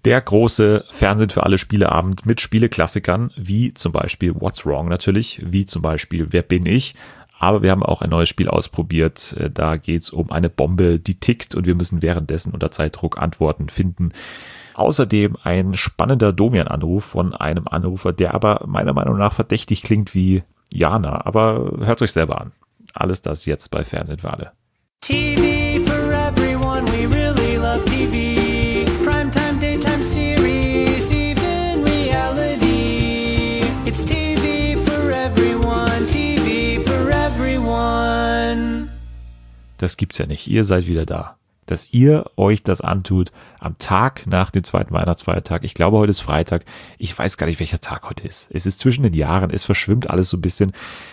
Der große Fernsehen für alle Spieleabend mit Spieleklassikern, wie zum Beispiel What's Wrong natürlich, wie zum Beispiel Wer bin ich? Aber wir haben auch ein neues Spiel ausprobiert. Da geht es um eine Bombe, die tickt und wir müssen währenddessen unter Zeitdruck Antworten finden. Außerdem ein spannender Domian-Anruf von einem Anrufer, der aber meiner Meinung nach verdächtig klingt wie Jana. Aber hört euch selber an. Alles das jetzt bei Fernsehen für alle. TV for everyone, we really love TV. Primetime, daytime series, even reality. It's TV for everyone, TV for everyone. Das gibt's ja nicht. Ihr seid wieder da. Dass ihr euch das antut am Tag nach dem zweiten Weihnachtsfeiertag. Ich glaube, heute ist Freitag. Ich weiß gar nicht, welcher Tag heute ist. Es ist zwischen den Jahren. Es verschwimmt alles so ein bisschen.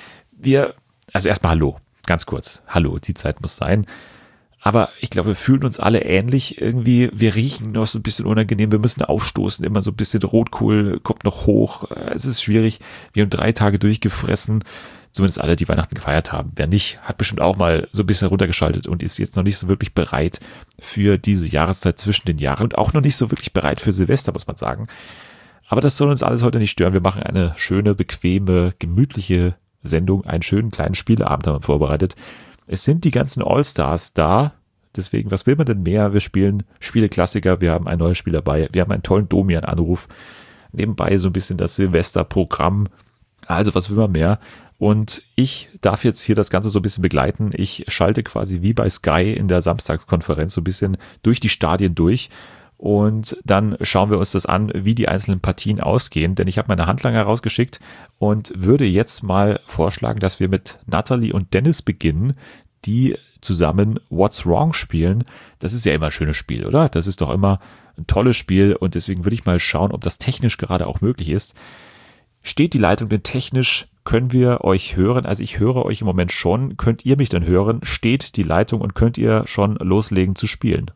Also erstmal hallo. Ganz kurz. Hallo, die Zeit muss sein. Aber ich glaube, wir fühlen uns alle ähnlich irgendwie. Wir riechen noch so ein bisschen unangenehm. Wir müssen aufstoßen. Immer so ein bisschen Rotkohl kommt noch hoch. Es ist schwierig. Wir haben 3 Tage durchgefressen. Zumindest alle, die Weihnachten gefeiert haben. Wer nicht, hat bestimmt auch mal so ein bisschen runtergeschaltet und ist jetzt noch nicht so wirklich bereit für diese Jahreszeit zwischen den Jahren und auch noch nicht so wirklich bereit für Silvester, muss man sagen. Aber das soll uns alles heute nicht stören. Wir machen eine schöne, bequeme, gemütliche Sendung, einen schönen kleinen Spieleabend haben wir vorbereitet. Es sind die ganzen All-Stars da. Deswegen, was will man denn mehr? Wir spielen Spieleklassiker, wir haben ein neues Spiel dabei, wir haben einen tollen Domian-Anruf. Nebenbei so ein bisschen das Silvesterprogramm. Also, was will man mehr? Und ich darf jetzt hier das Ganze so ein bisschen begleiten. Ich schalte quasi wie bei Sky in der Samstagskonferenz so ein bisschen durch die Stadien durch. Und dann schauen wir uns das an, wie die einzelnen Partien ausgehen. Denn ich habe meine Handlanger rausgeschickt und würde jetzt mal vorschlagen, dass wir mit Natalie und Dennis beginnen, die zusammen What's Wrong spielen. Das ist ja immer ein schönes Spiel, oder? Das ist doch immer ein tolles Spiel. Und deswegen würde ich mal schauen, ob das technisch gerade auch möglich ist. Steht die Leitung denn technisch? Können wir euch hören? Also ich höre euch im Moment schon. Könnt ihr mich denn hören? Steht die Leitung und könnt ihr schon loslegen zu spielen?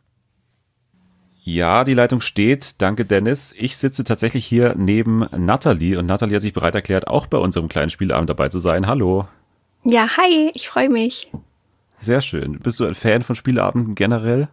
Ja, die Leitung steht. Danke, Dennis. Ich sitze tatsächlich hier neben Natalie und Natalie hat sich bereit erklärt, auch bei unserem kleinen Spieleabend dabei zu sein. Hallo. Ja, hi, ich freue mich. Sehr schön. Bist du ein Fan von Spieleabenden generell?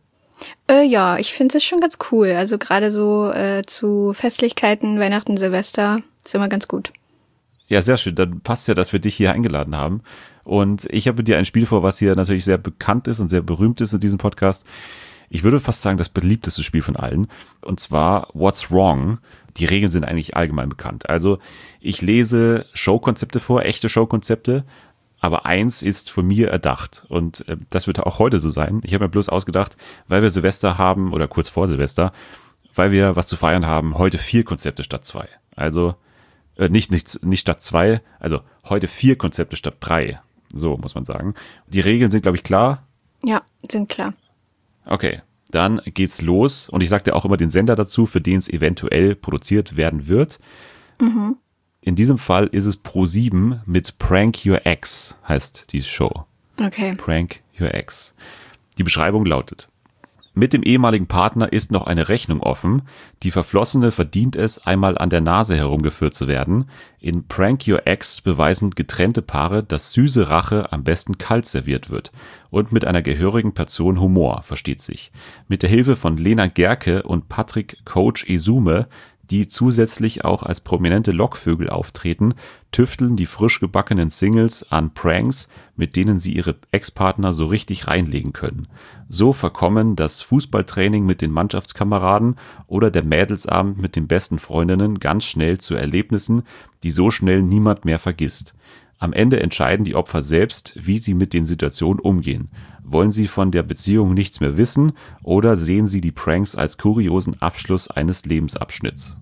Ja, ich finde es schon ganz cool. Also gerade so zu Festlichkeiten, Weihnachten, Silvester ist immer ganz gut. Ja, sehr schön. Dann passt ja, dass wir dich hier eingeladen haben. Und ich habe dir ein Spiel vor, was hier natürlich sehr bekannt ist und sehr berühmt ist in diesem Podcast. Ich würde fast sagen, das beliebteste Spiel von allen. Und zwar What's Wrong. Die Regeln sind eigentlich allgemein bekannt. Also ich lese Showkonzepte vor, echte Showkonzepte. Aber eins ist von mir erdacht. Und das wird auch heute so sein. Ich habe mir bloß ausgedacht, weil wir Silvester haben oder kurz vor Silvester, weil wir was zu feiern haben, heute 4 Konzepte statt 2. Also nicht statt 2, also heute 4 Konzepte statt 3. So muss man sagen. Die Regeln sind, glaube ich, klar. Ja, sind klar. Okay, dann geht's los. Und ich sagte auch immer den Sender dazu, für den es eventuell produziert werden wird. Mhm. In diesem Fall ist es Pro7 mit Prank Your Ex, heißt die Show. Okay. Prank Your Ex. Die Beschreibung lautet: Mit dem ehemaligen Partner ist noch eine Rechnung offen. Die Verflossene verdient es, einmal an der Nase herumgeführt zu werden. In Prank Your Ex beweisen getrennte Paare, dass süße Rache am besten kalt serviert wird. Und mit einer gehörigen Portion Humor, versteht sich. Mit der Hilfe von Lena Gerke und Patrick Coach Esume, die zusätzlich auch als prominente Lockvögel auftreten, tüfteln die frisch gebackenen Singles an Pranks, mit denen sie ihre Ex-Partner so richtig reinlegen können. So verkommen das Fußballtraining mit den Mannschaftskameraden oder der Mädelsabend mit den besten Freundinnen ganz schnell zu Erlebnissen, die so schnell niemand mehr vergisst. Am Ende entscheiden die Opfer selbst, wie sie mit den Situationen umgehen. Wollen sie von der Beziehung nichts mehr wissen oder sehen sie die Pranks als kuriosen Abschluss eines Lebensabschnitts?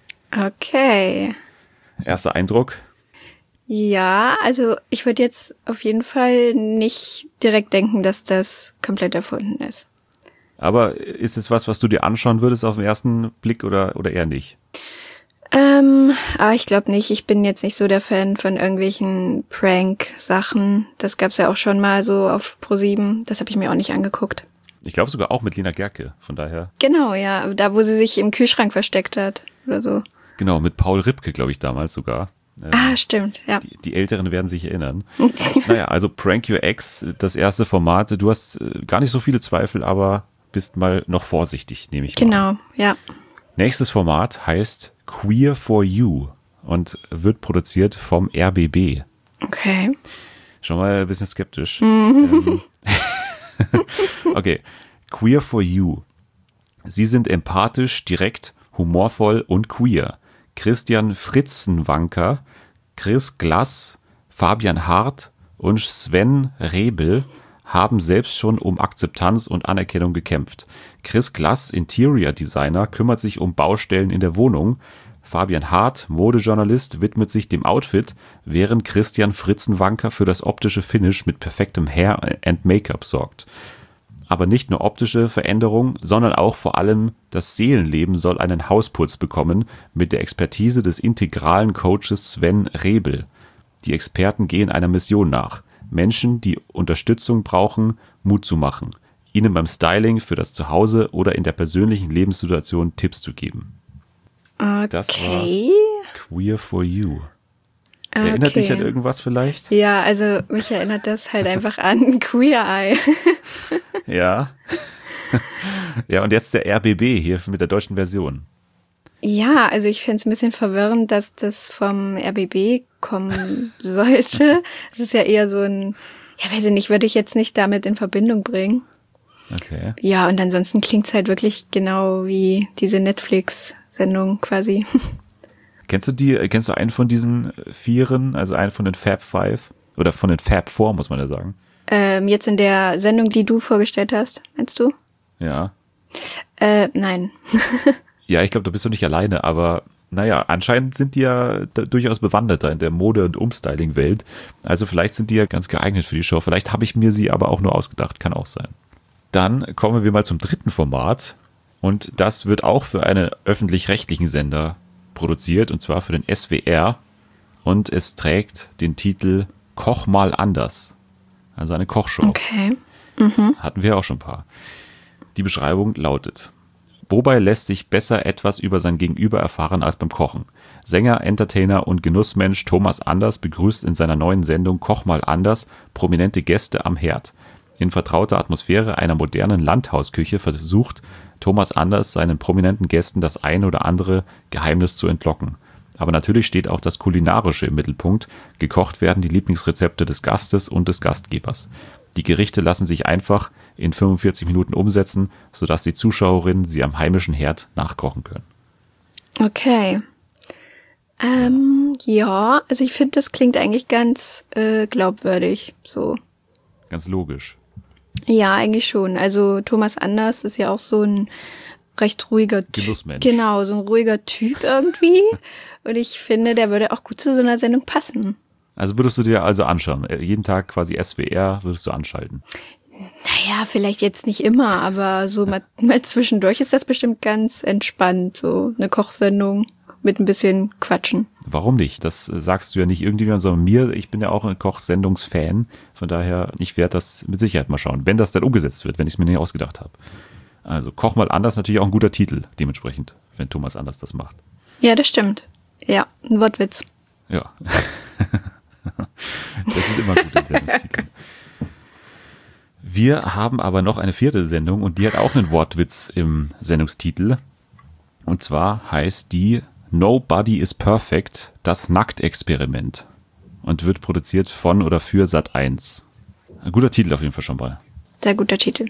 Okay. Erster Eindruck? Ja, also ich würde jetzt auf jeden Fall nicht direkt denken, dass das komplett erfunden ist. Aber ist es was du dir anschauen würdest auf den ersten Blick oder eher nicht? Aber ich glaube nicht. Ich bin jetzt nicht so der Fan von irgendwelchen Prank-Sachen. Das gab's ja auch schon mal so auf Pro7. Das habe ich mir auch nicht angeguckt. Ich glaube sogar auch mit Lena Gerke, von daher. Genau, ja. Da, wo sie sich im Kühlschrank versteckt hat oder so. Genau, mit Paul Ripke, glaube ich, damals sogar. Stimmt, ja. Die Älteren werden sich erinnern. Naja, also Prank Your Ex, das erste Format. Du hast gar nicht so viele Zweifel, aber bist mal noch vorsichtig, nehme ich mal an. Genau, ja. Nächstes Format heißt Queer for You und wird produziert vom RBB. Okay. Schon mal ein bisschen skeptisch. Okay, Queer for You. Sie sind empathisch, direkt, humorvoll und queer. Christian Fritzenwanker, Chris Glass, Fabian Hart und Sven Rebel haben selbst schon um Akzeptanz und Anerkennung gekämpft. Chris Glass, Interior Designer, kümmert sich um Baustellen in der Wohnung. Fabian Hart, Modejournalist, widmet sich dem Outfit, während Christian Fritzenwanker für das optische Finish mit perfektem Hair and Make-up sorgt. Aber nicht nur optische Veränderung, sondern auch vor allem das Seelenleben soll einen Hausputz bekommen mit der Expertise des integralen Coaches Sven Rebel. Die Experten gehen einer Mission nach, Menschen, die Unterstützung brauchen, Mut zu machen, ihnen beim Styling für das Zuhause oder in der persönlichen Lebenssituation Tipps zu geben. Okay. Das war Queer for You. Erinnert dich an irgendwas vielleicht? Ja, also mich erinnert das halt einfach an Queer Eye. Ja. Ja, und jetzt der RBB hier mit der deutschen Version. Ja, also ich fände es ein bisschen verwirrend, dass das vom RBB kommen sollte. Das ist ja eher so ein, ja, weiß ich nicht, würde ich jetzt nicht damit in Verbindung bringen. Okay. Ja, und ansonsten klingt's halt wirklich genau wie diese Netflix-Sendung quasi. Kennst du einen von diesen Vieren, also einen von den Fab Five? Oder von den Fab Four, muss man ja sagen. Jetzt in der Sendung, die du vorgestellt hast, meinst du? Ja. Nein. Ja, ich glaube, da bist du nicht alleine, aber naja, anscheinend sind die ja durchaus bewanderter in der Mode- und Umstyling-Welt. Also vielleicht sind die ja ganz geeignet für die Show. Vielleicht habe ich mir sie aber auch nur ausgedacht, kann auch sein. Dann kommen wir mal zum dritten Format und das wird auch für einen öffentlich-rechtlichen Sender produziert und zwar für den SWR und es trägt den Titel Koch mal anders. Also eine Kochshow. Okay. Hatten wir auch schon ein paar. Die Beschreibung lautet: Wobei lässt sich besser etwas über sein Gegenüber erfahren als beim Kochen? Sänger, Entertainer und Genussmensch Thomas Anders begrüßt in seiner neuen Sendung Koch mal anders prominente Gäste am Herd. In vertrauter Atmosphäre einer modernen Landhausküche versucht Thomas Anders seinen prominenten Gästen das ein oder andere Geheimnis zu entlocken. Aber natürlich steht auch das Kulinarische im Mittelpunkt. Gekocht werden die Lieblingsrezepte des Gastes und des Gastgebers. Die Gerichte lassen sich einfach in 45 Minuten umsetzen, sodass die Zuschauerinnen sie am heimischen Herd nachkochen können. Okay. Ja, also ich finde, das klingt eigentlich ganz glaubwürdig, so. Ganz logisch. Ja, eigentlich schon. Also Thomas Anders ist ja auch so ein recht ruhiger Genussmensch. Genau, so ein ruhiger Typ irgendwie. Und ich finde, der würde auch gut zu so einer Sendung passen. Also würdest du dir also anschauen? Jeden Tag quasi SWR würdest du anschalten? Naja, vielleicht jetzt nicht immer, aber so mal zwischendurch ist das bestimmt ganz entspannt. So eine Kochsendung mit ein bisschen Quatschen. Warum nicht? Das sagst du ja nicht irgendjemand, sondern mir. Ich bin ja auch ein Kochsendungsfan. Von daher, ich werde das mit Sicherheit mal schauen, wenn das dann umgesetzt wird, wenn ich es mir nicht ausgedacht habe. Also Koch mal anders, natürlich auch ein guter Titel dementsprechend, wenn Thomas Anders das macht. Ja, das stimmt. Ja, ein Wortwitz. Ja. Das sind immer gute Sendungstitel. Wir haben aber noch eine vierte Sendung und die hat auch einen Wortwitz im Sendungstitel. Und zwar heißt die Nobody is Perfect, das Nacktexperiment. Und wird produziert von oder für Sat.1. Ein guter Titel auf jeden Fall schon mal. Sehr guter Titel.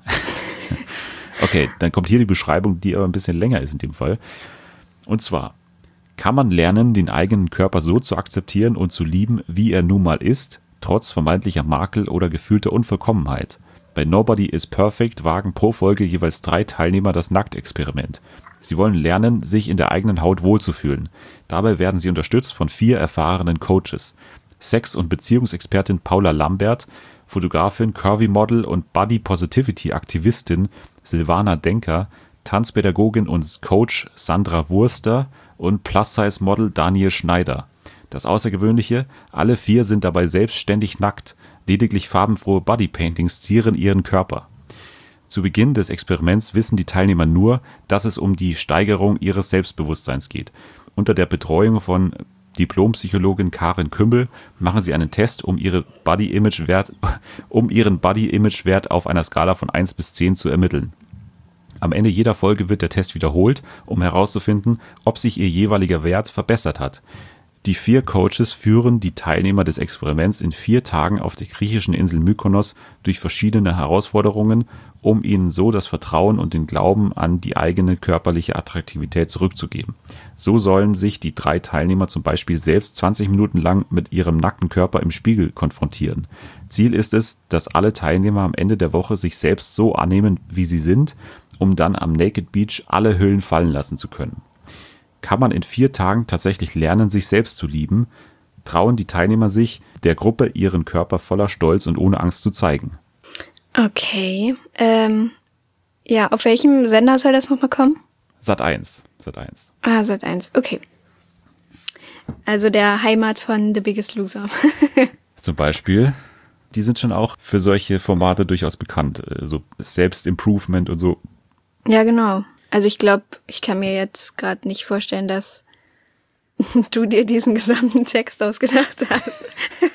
Okay, dann kommt hier die Beschreibung, die aber ein bisschen länger ist in dem Fall. Und zwar: Kann man lernen, den eigenen Körper so zu akzeptieren und zu lieben, wie er nun mal ist, trotz vermeintlicher Makel oder gefühlter Unvollkommenheit? Bei Nobody is Perfect wagen pro Folge jeweils 3 Teilnehmer das Nacktexperiment. Sie wollen lernen, sich in der eigenen Haut wohlzufühlen. Dabei werden sie unterstützt von 4 erfahrenen Coaches. Sex- und Beziehungsexpertin Paula Lambert, Fotografin, Curvy-Model und Body-Positivity-Aktivistin Silvana Denker, Tanzpädagogin und Coach Sandra Wurster und Plus-Size-Model Daniel Schneider. Das Außergewöhnliche: Alle 4 sind dabei selbstständig nackt. Lediglich farbenfrohe Bodypaintings zieren ihren Körper. Zu Beginn des Experiments wissen die Teilnehmer nur, dass es um die Steigerung ihres Selbstbewusstseins geht. Unter der Betreuung von Diplompsychologin Karin Kümmel machen sie einen Test, um ihren Body-Image-Wert auf einer Skala von 1 bis 10 zu ermitteln. Am Ende jeder Folge wird der Test wiederholt, um herauszufinden, ob sich ihr jeweiliger Wert verbessert hat. Die 4 Coaches führen die Teilnehmer des Experiments in 4 Tagen auf der griechischen Insel Mykonos durch verschiedene Herausforderungen, um ihnen so das Vertrauen und den Glauben an die eigene körperliche Attraktivität zurückzugeben. So sollen sich die 3 Teilnehmer zum Beispiel selbst 20 Minuten lang mit ihrem nackten Körper im Spiegel konfrontieren. Ziel ist es, dass alle Teilnehmer am Ende der Woche sich selbst so annehmen, wie sie sind, um dann am Naked Beach alle Hüllen fallen lassen zu können. Kann man in 4 Tagen tatsächlich lernen, sich selbst zu lieben, trauen die Teilnehmer sich, der Gruppe ihren Körper voller Stolz und ohne Angst zu zeigen. Okay. Ja, auf welchem Sender soll das nochmal kommen? Sat.1. Ah, Sat.1, okay. Also der Heimat von The Biggest Loser. Zum Beispiel, die sind schon auch für solche Formate durchaus bekannt. So Selbstimprovement und so. Ja, genau. Also ich glaube, ich kann mir jetzt gerade nicht vorstellen, dass du dir diesen gesamten Text ausgedacht hast.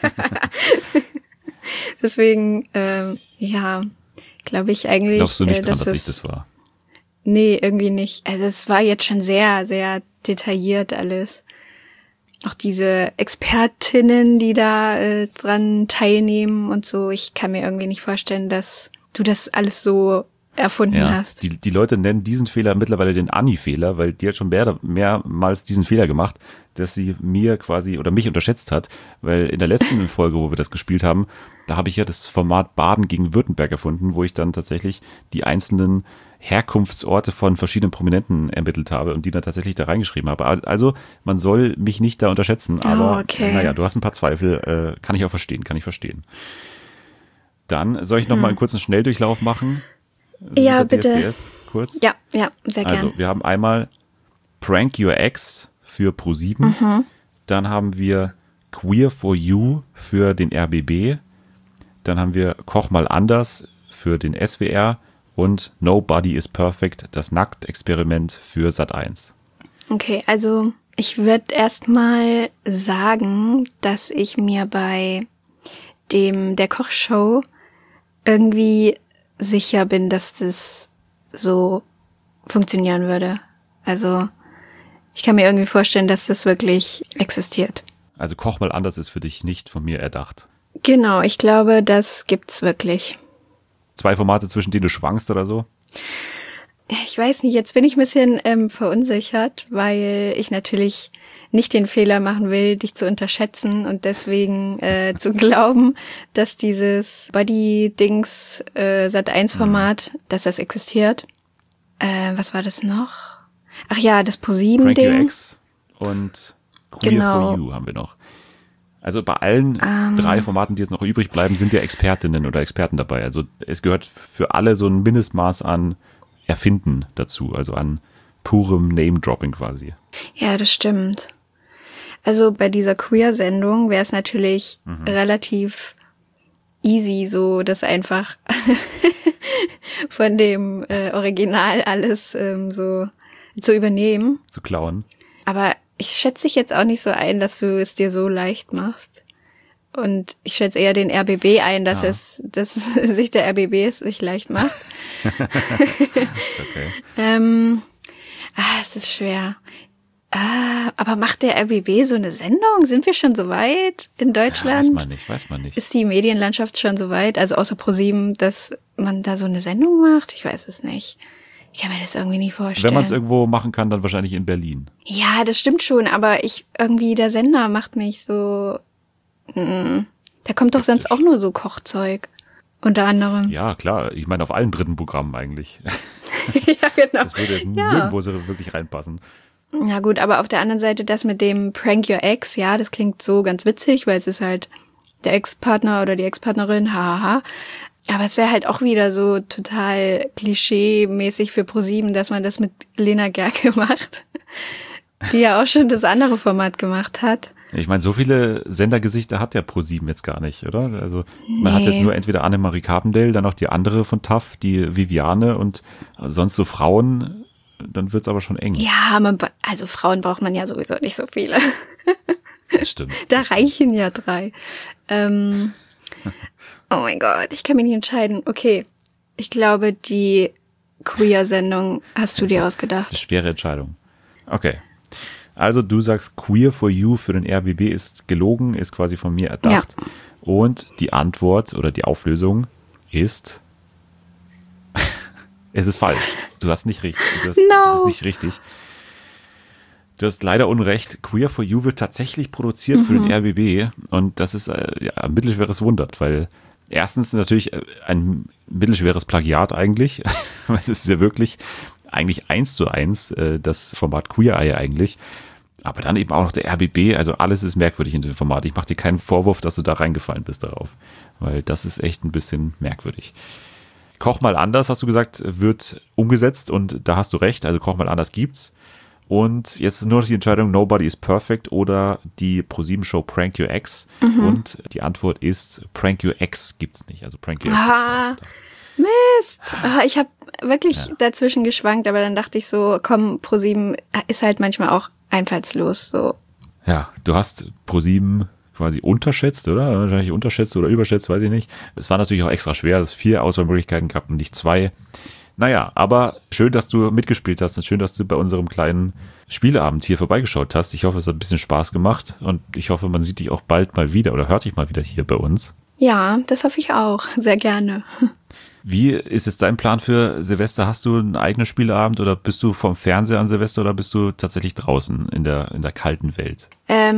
Deswegen, ja, glaube ich eigentlich. Glaubst du nicht dran, dass ich das war? Nee, irgendwie nicht. Also es war jetzt schon sehr, sehr detailliert alles. Auch diese Expertinnen, die da dran teilnehmen und so. Ich kann mir irgendwie nicht vorstellen, dass du das alles so erfunden hast. Die Leute nennen diesen Fehler mittlerweile den Anni-Fehler, weil die hat schon mehrmals diesen Fehler gemacht, dass sie mir quasi oder mich unterschätzt hat, weil in der letzten Folge, wo wir das gespielt haben, da habe ich ja das Format Baden gegen Württemberg erfunden, wo ich dann tatsächlich die einzelnen Herkunftsorte von verschiedenen Prominenten ermittelt habe und die dann tatsächlich da reingeschrieben habe. Also man soll mich nicht da unterschätzen, aber naja, du hast ein paar Zweifel, kann ich verstehen. Dann soll ich noch mal einen kurzen Schnelldurchlauf machen? Ja, bitte. DSDS, kurz. Ja, sehr gerne. Also wir haben einmal Prank Your Ex für Pro7. Dann haben wir Queer for You für den RBB. Dann haben wir Koch mal anders für den SWR und Nobody is Perfect, das Nacktexperiment für Sat.1. Okay, also ich würde erstmal sagen, dass ich mir bei der Kochshow irgendwie sicher bin, dass das so funktionieren würde. Also ich kann mir irgendwie vorstellen, dass das wirklich existiert. Also Koch mal anders ist für dich nicht von mir erdacht. Genau, ich glaube, das gibt's wirklich. 2 Formate, zwischen denen du schwankst oder so? Ich weiß nicht, jetzt bin ich ein bisschen verunsichert, weil ich natürlich nicht den Fehler machen will, dich zu unterschätzen und deswegen zu glauben, dass dieses Body-Dings Sat.1-Format, dass das existiert. Was war das noch? Ach ja, das Pro7-Ding. Prank Your Ex und Queer for You haben wir noch. Also bei allen 3 Formaten, die jetzt noch übrig bleiben, sind ja Expertinnen oder Experten dabei. Also es gehört für alle so ein Mindestmaß an Erfinden dazu, also an purem Name-Dropping quasi. Ja, das stimmt. Also bei dieser Queer-Sendung wäre es natürlich relativ easy, so das einfach von dem Original alles so zu übernehmen. Zu klauen. Aber ich schätze dich jetzt auch nicht so ein, dass du es dir so leicht machst. Und ich schätze eher den RBB ein, dass sich der RBB es sich leicht macht. Okay. Es ist schwer. Aber macht der RBB so eine Sendung? Sind wir schon so weit in Deutschland? Weiß man nicht. Ist die Medienlandschaft schon so weit, also außer Pro7, dass man da so eine Sendung macht? Ich weiß es nicht. Ich kann mir das irgendwie nicht vorstellen. Wenn man es irgendwo machen kann, dann wahrscheinlich in Berlin. Ja, das stimmt schon, aber der Sender macht mich so, da kommt doch sonst auch nur so Kochzeug, unter anderem. Ja, klar. Ich meine, auf allen dritten Programmen eigentlich. Ja, genau. Das würde jetzt nirgendwo so wirklich reinpassen. Na gut, aber auf der anderen Seite das mit dem Prank Your Ex, ja, das klingt so ganz witzig, weil es ist halt der Ex-Partner oder die Ex-Partnerin, hahaha. Aber es wäre halt auch wieder so total klischee-mäßig für ProSieben, dass man das mit Lena Gerke macht, die ja auch schon das andere Format gemacht hat. Ich meine, so viele Sendergesichter hat ja ProSieben jetzt gar nicht, oder? Also man hat jetzt nur entweder Annemarie Carpendale, dann noch die andere von TAF, die Viviane und sonst so Frauen, dann wird's aber schon eng. Ja, also Frauen braucht man ja sowieso nicht so viele. Das stimmt. Da reichen ja 3. Oh mein Gott, ich kann mich nicht entscheiden. Okay, ich glaube, die Queer-Sendung hast du dir Das ist ausgedacht? eine schwere Entscheidung. Okay. Also du sagst, Queer for You für den RBB ist gelogen, ist quasi von mir erdacht. Ja. Und die Antwort oder die Auflösung ist, es ist falsch. Du hast nicht richtig. Du bist nicht richtig. Du hast leider Unrecht. Queer for You wird tatsächlich produziert für den RBB und das ist ein mittelschweres Wunder, weil erstens natürlich ein mittelschweres Plagiat eigentlich, weil es ist ja wirklich eigentlich 1:1 das Format Queer Eye eigentlich, aber dann eben auch noch der RBB, also alles ist merkwürdig in dem Format. Ich mache dir keinen Vorwurf, dass du da reingefallen bist darauf, weil das ist echt ein bisschen merkwürdig. Koch mal anders, hast du gesagt, wird umgesetzt und da hast du recht, also Koch mal anders gibt's. Und jetzt ist nur noch die Entscheidung, Nobody is Perfect oder die ProSieben-Show Prank Your Ex. Und die Antwort ist, Prank Your Ex gibt's nicht. Also Prank Your Ex. Mist! Ich habe wirklich dazwischen geschwankt, aber dann dachte ich so, komm, ProSieben ist halt manchmal auch einfallslos. So. Ja, du hast ProSieben quasi unterschätzt, oder? Wahrscheinlich unterschätzt oder überschätzt, weiß ich nicht. Es war natürlich auch extra schwer, dass es 4 Auswahlmöglichkeiten gab und nicht 2. Naja, aber schön, dass du mitgespielt hast und schön, dass du bei unserem kleinen Spieleabend hier vorbeigeschaut hast. Ich hoffe, es hat ein bisschen Spaß gemacht und ich hoffe, man sieht dich auch bald mal wieder oder hört dich mal wieder hier bei uns. Ja, das hoffe ich auch. Sehr gerne. Wie ist es dein Plan für Silvester? Hast du einen eigenen Spieleabend oder bist du vom Fernseher an Silvester oder bist du tatsächlich draußen in der kalten Welt?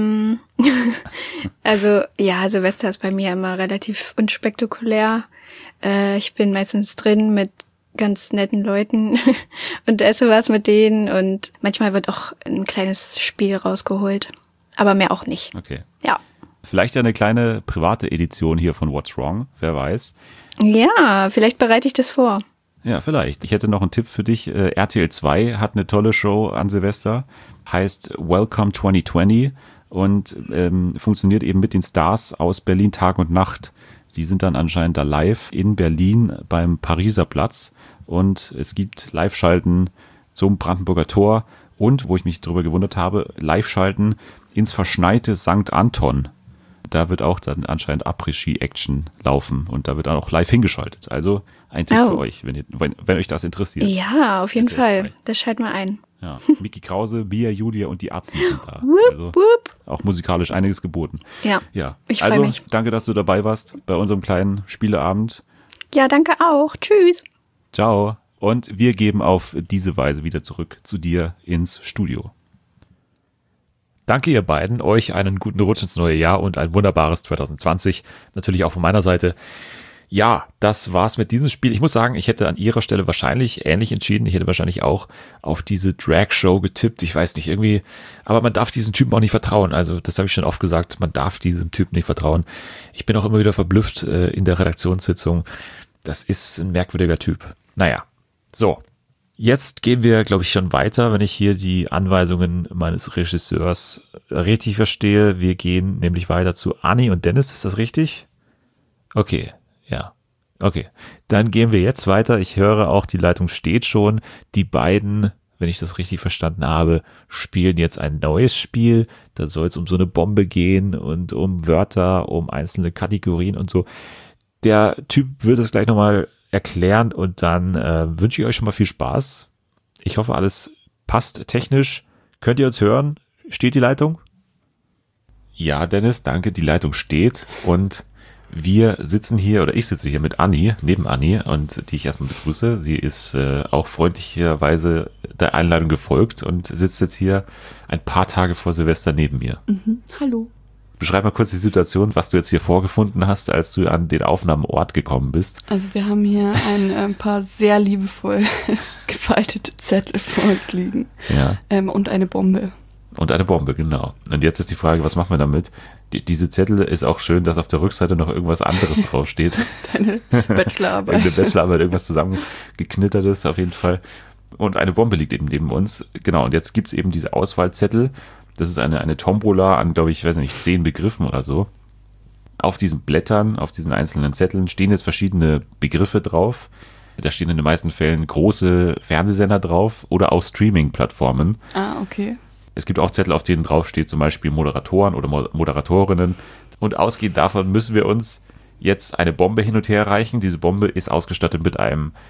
Also ja, Silvester ist bei mir immer relativ unspektakulär. Ich bin meistens drin mit ganz netten Leuten und esse was mit denen und manchmal wird auch ein kleines Spiel rausgeholt, aber mehr auch nicht. Okay. Ja. Vielleicht eine kleine private Edition hier von What's Wrong, wer weiß. Ja, vielleicht bereite ich das vor. Ja, vielleicht. Ich hätte noch einen Tipp für dich. RTL 2 hat eine tolle Show an Silvester, heißt Welcome 2020 und funktioniert eben mit den Stars aus Berlin Tag und Nacht. Die sind dann anscheinend da live in Berlin beim Pariser Platz und es gibt Live-Schalten zum Brandenburger Tor und, wo ich mich drüber gewundert habe, Live-Schalten ins verschneite St. Anton. Da wird auch dann anscheinend Après-Ski-Action laufen und da wird dann auch live hingeschaltet. Also ein Tipp für euch, wenn euch das interessiert. Ja, auf jeden RTL Fall. 2. Das schalten wir ein. Ja, Miki Krause, Bia, Julia und die Ärzte sind da. Also Wupp. auch musikalisch einiges geboten. Ja, Ja, ich freu also mich. danke, dass du dabei warst bei unserem kleinen Spieleabend. Ja, danke auch. Tschüss. Ciao. Und wir geben auf diese Weise wieder zurück zu dir ins Studio. Danke ihr beiden, euch einen guten Rutsch ins neue Jahr und ein wunderbares 2020. Natürlich auch von meiner Seite. Ja, das war's mit diesem Spiel. Ich muss sagen, ich hätte an ihrer Stelle wahrscheinlich ähnlich entschieden. Ich hätte wahrscheinlich auch auf diese Drag-Show getippt. Ich weiß nicht, irgendwie, aber man darf diesem Typen auch nicht vertrauen. Also das habe ich schon oft gesagt, man darf diesem Typen nicht vertrauen. Ich bin auch immer wieder verblüfft in der Redaktionssitzung. Das ist ein merkwürdiger Typ. Naja, so. Jetzt gehen wir, glaube ich, schon weiter, wenn ich hier die Anweisungen meines Regisseurs richtig verstehe. Wir gehen nämlich weiter zu Anni und Dennis. Ist das richtig? Okay. Ja, okay. Dann gehen wir jetzt weiter. Ich höre auch, die Leitung steht schon. Die beiden, wenn ich das richtig verstanden habe, spielen jetzt ein neues Spiel. Da soll es um so eine Bombe gehen und um Wörter, um einzelne Kategorien und so. Der Typ wird es gleich nochmal erklären und dann wünsche ich euch schon mal viel Spaß. Ich hoffe, alles passt technisch. Könnt ihr uns hören? Steht die Leitung? Ja, Dennis, danke. Die Leitung steht und wir sitzen hier, oder ich sitze hier mit Anni, neben Anni, und die ich erstmal begrüße. Sie ist auch freundlicherweise der Einladung gefolgt und sitzt jetzt hier ein paar Tage vor Silvester neben mir. Hallo. Beschreib mal kurz die Situation, was du jetzt hier vorgefunden hast, als du an den Aufnahmeort gekommen bist. Also wir haben hier ein paar sehr liebevoll gefaltete Zettel vor uns liegen. Ja. Und eine Bombe. Und eine Bombe, genau. Und jetzt ist die Frage, was machen wir damit? Diese Zettel ist auch schön, dass auf der Rückseite noch irgendwas anderes draufsteht. Deine Bachelorarbeit. Irgendeine Bachelorarbeit, irgendwas zusammengeknittertes auf jeden Fall. Und eine Bombe liegt eben neben uns. Genau, und jetzt gibt's eben diese Auswahlzettel. Das ist eine Tombola an, glaube ich, weiß nicht, 10 Begriffen oder so. Auf diesen Blättern, auf diesen einzelnen Zetteln stehen jetzt verschiedene Begriffe drauf. Da stehen in den meisten Fällen große Fernsehsender drauf oder auch Streaming-Plattformen. Ah, okay. Es gibt auch Zettel, auf denen draufsteht zum Beispiel Moderatoren oder Moderatorinnen. Und ausgehend davon müssen wir uns jetzt eine Bombe hin und her reichen. Diese Bombe ist ausgestattet mit einem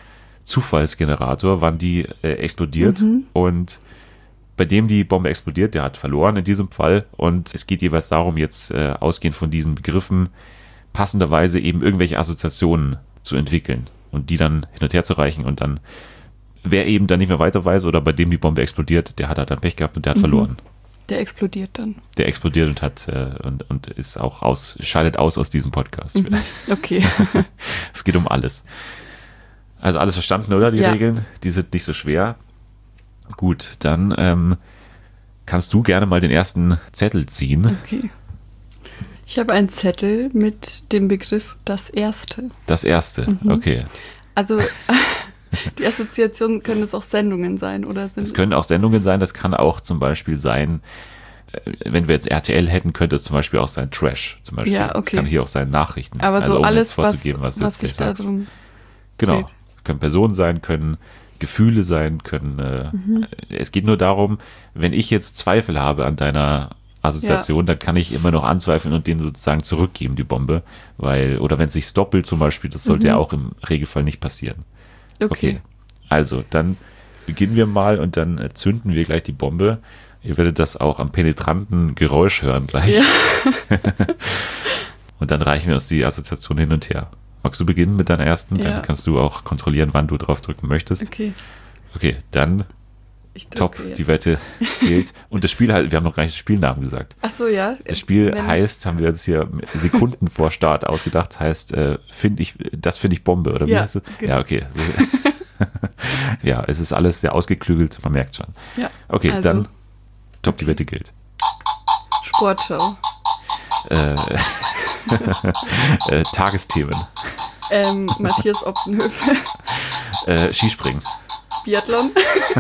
Zufallsgenerator, wann die explodiert. Und bei dem die Bombe explodiert, der hat verloren in diesem Fall. Und es geht jeweils darum, jetzt ausgehend von diesen Begriffen passenderweise eben irgendwelche Assoziationen zu entwickeln und die dann hin und her zu reichen. Und dann, wer eben dann nicht mehr weiter weiß oder bei dem die Bombe explodiert, der hat halt dann Pech gehabt und der hat verloren. Der explodiert dann. Der explodiert und hat und ist auch scheidet aus diesem Podcast. Okay. Es geht um alles. Also alles verstanden, oder? Die Ja. Regeln? Die sind nicht so schwer. Gut, dann kannst du gerne mal den ersten Zettel ziehen. Okay. Ich habe einen Zettel mit dem Begriff das Erste. Das erste, okay. Also die Assoziationen können es auch Sendungen sein, oder? Das können auch Sendungen sein, das kann auch zum Beispiel sein, wenn wir jetzt RTL hätten, könnte es zum Beispiel auch sein Trash. Zum Beispiel. Ja, okay. Das kann hier auch sein Nachrichten. Aber so um alles, jetzt vorzugeben, was du was jetzt sich gleich da sagst. drum Genau. dreht. Können Personen sein, können Gefühle sein, können. Es geht nur darum, wenn ich jetzt Zweifel habe an deiner Assoziation, dann kann ich immer noch anzweifeln und den sozusagen zurückgeben, die Bombe. Oder wenn es sich doppelt zum Beispiel, das sollte ja auch im Regelfall nicht passieren. Okay. Also, dann beginnen wir mal und dann zünden wir gleich die Bombe. Ihr werdet das auch am penetranten Geräusch hören gleich. Ja. Und dann reichen wir uns die Assoziation hin und her. Magst du beginnen mit deiner ersten? Ja. Dann kannst du auch kontrollieren, wann du drauf drücken möchtest. Okay. Okay, dann Ich top, drücke jetzt. die Wette gilt. Und das Spiel, wir haben noch gar nicht den Spielnamen gesagt. Ach so, ja. Das Spiel Wenn- heißt, haben wir uns hier Sekunden vor Start ausgedacht, heißt, finde ich Bombe, oder wie Ja, heißt es? genau. Ja, okay. So. Ja, es ist alles sehr ausgeklügelt, man merkt schon. Ja. Okay, Also, dann top, die Wette gilt. Sportschau. Tagesthemen. Matthias Optenhöfe. Skispringen. Biathlon.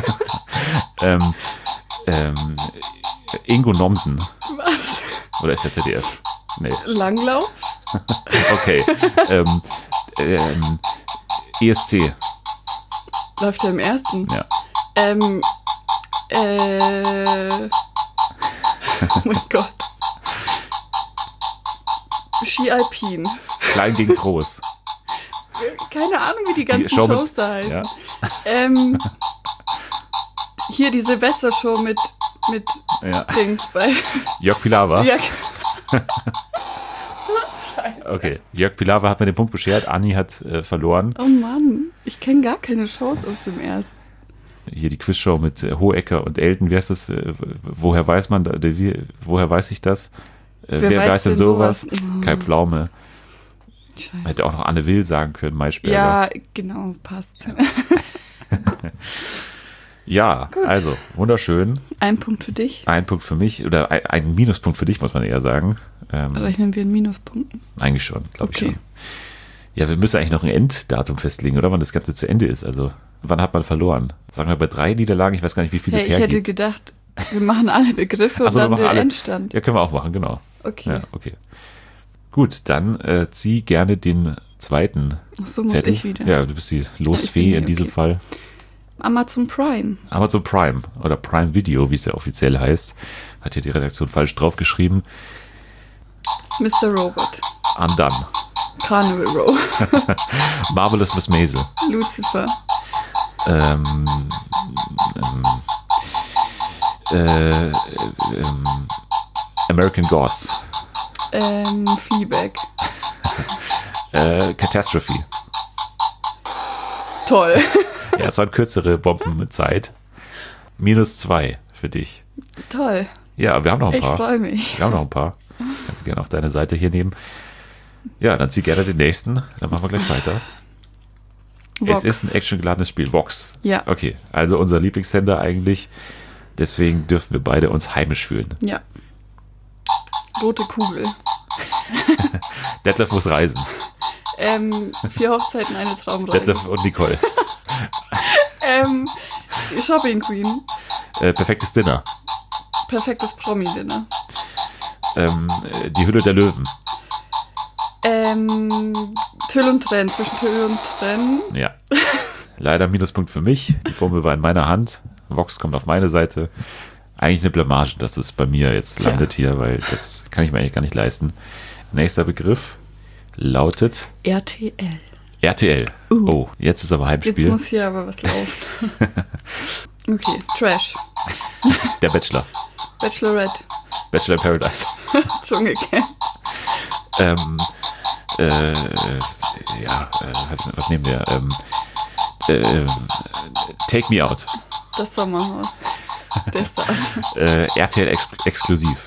Ingo Nomsen. Was? Oder ist der ZDF? Nee. Langlauf. Okay. ESC. Läuft ja im ersten. Ja. Oh mein Gott. Ski Alpin. Klein gegen groß. Keine Ahnung, wie die ganzen Show mit- Shows da heißen. Ja. Hier die Silvestershow mit Ja. Ding bei. Jörg Pilawa. Ja, Okay. Jörg Pilawa hat mir den Punkt beschert. Anni hat verloren. oh Mann. Ich kenne gar keine Shows aus dem ersten. Hier die Quizshow mit Hohecker und Elton. Wie heißt das? Woher weiß man? Woher weiß ich das? Wer weiß denn sowas? Oh. Kai Pflaume. Scheiße. Hätte auch noch Anne Will sagen können, Maischberger. Ja, genau, passt. Ja, Gut. also wunderschön. Ein Punkt für dich. Ein Punkt für mich oder ein Minuspunkt für dich, muss man eher sagen. Rechnen wir in Minuspunkten. Eigentlich schon, glaube ich Okay. schon. Ja, wir müssen eigentlich noch ein Enddatum festlegen, oder? Wann das Ganze zu Ende ist. Also, wann hat man verloren? Sagen wir bei 3 Niederlagen, ich weiß gar nicht, wie viel Hey, das ich hätte hergibt. gedacht, wir machen alle Begriffe Ach und so, wir dann machen den alle. Endstand. Ja, können wir auch machen, genau. Okay. Ja, okay. Gut, dann zieh gerne den zweiten Ach so, muss Zettel. ich wieder. Ja, du bist die Losfee Ja, in diesem okay. Fall. Amazon Prime. Amazon Prime oder Prime Video, wie es ja offiziell heißt, hat hier die Redaktion falsch draufgeschrieben. Mr. Robot. Undone. Carnival Row. Marvelous Miss Maisel. Lucifer. American Gods. Fleabag. Catastrophe. Toll. Ja, es waren kürzere Bombenzeit. -2 für dich. Toll. Ja, wir haben noch ein Ich paar. freue mich. Wir haben noch ein paar. Kannst du gerne auf deine Seite hier nehmen. Ja, dann zieh gerne den nächsten. Dann machen wir gleich weiter. Vox. Es ist ein actiongeladenes Spiel. Vox. Ja. Okay, also unser Lieblingssender eigentlich. Deswegen dürfen wir beide uns heimisch fühlen. Ja. Rote Kugel. Detlef muss reisen. 4 Hochzeiten, eine Traumreise. Detlef und Nicole. Shopping Queen. Perfektes Dinner. Perfektes Promi-Dinner. Die Hülle der Löwen. Tüll und Tränen. Zwischen Tüll und Tränen. Ja. Leider Minuspunkt für mich. Die Bombe war in meiner Hand. Vox kommt auf meine Seite. Eigentlich eine Blamage, dass es bei mir jetzt Tja. landet hier, weil das kann ich mir eigentlich gar nicht leisten. Nächster Begriff lautet RTL. RTL. Oh, jetzt ist aber Jetzt Heimspiel. muss hier aber was laufen. Okay, Trash. Der Bachelor. Bachelorette. Bachelor in Paradise. Dschungelcamp. Was nehmen wir? Take Me Out. Das Sommerhaus. Der Stars. RTL exklusiv.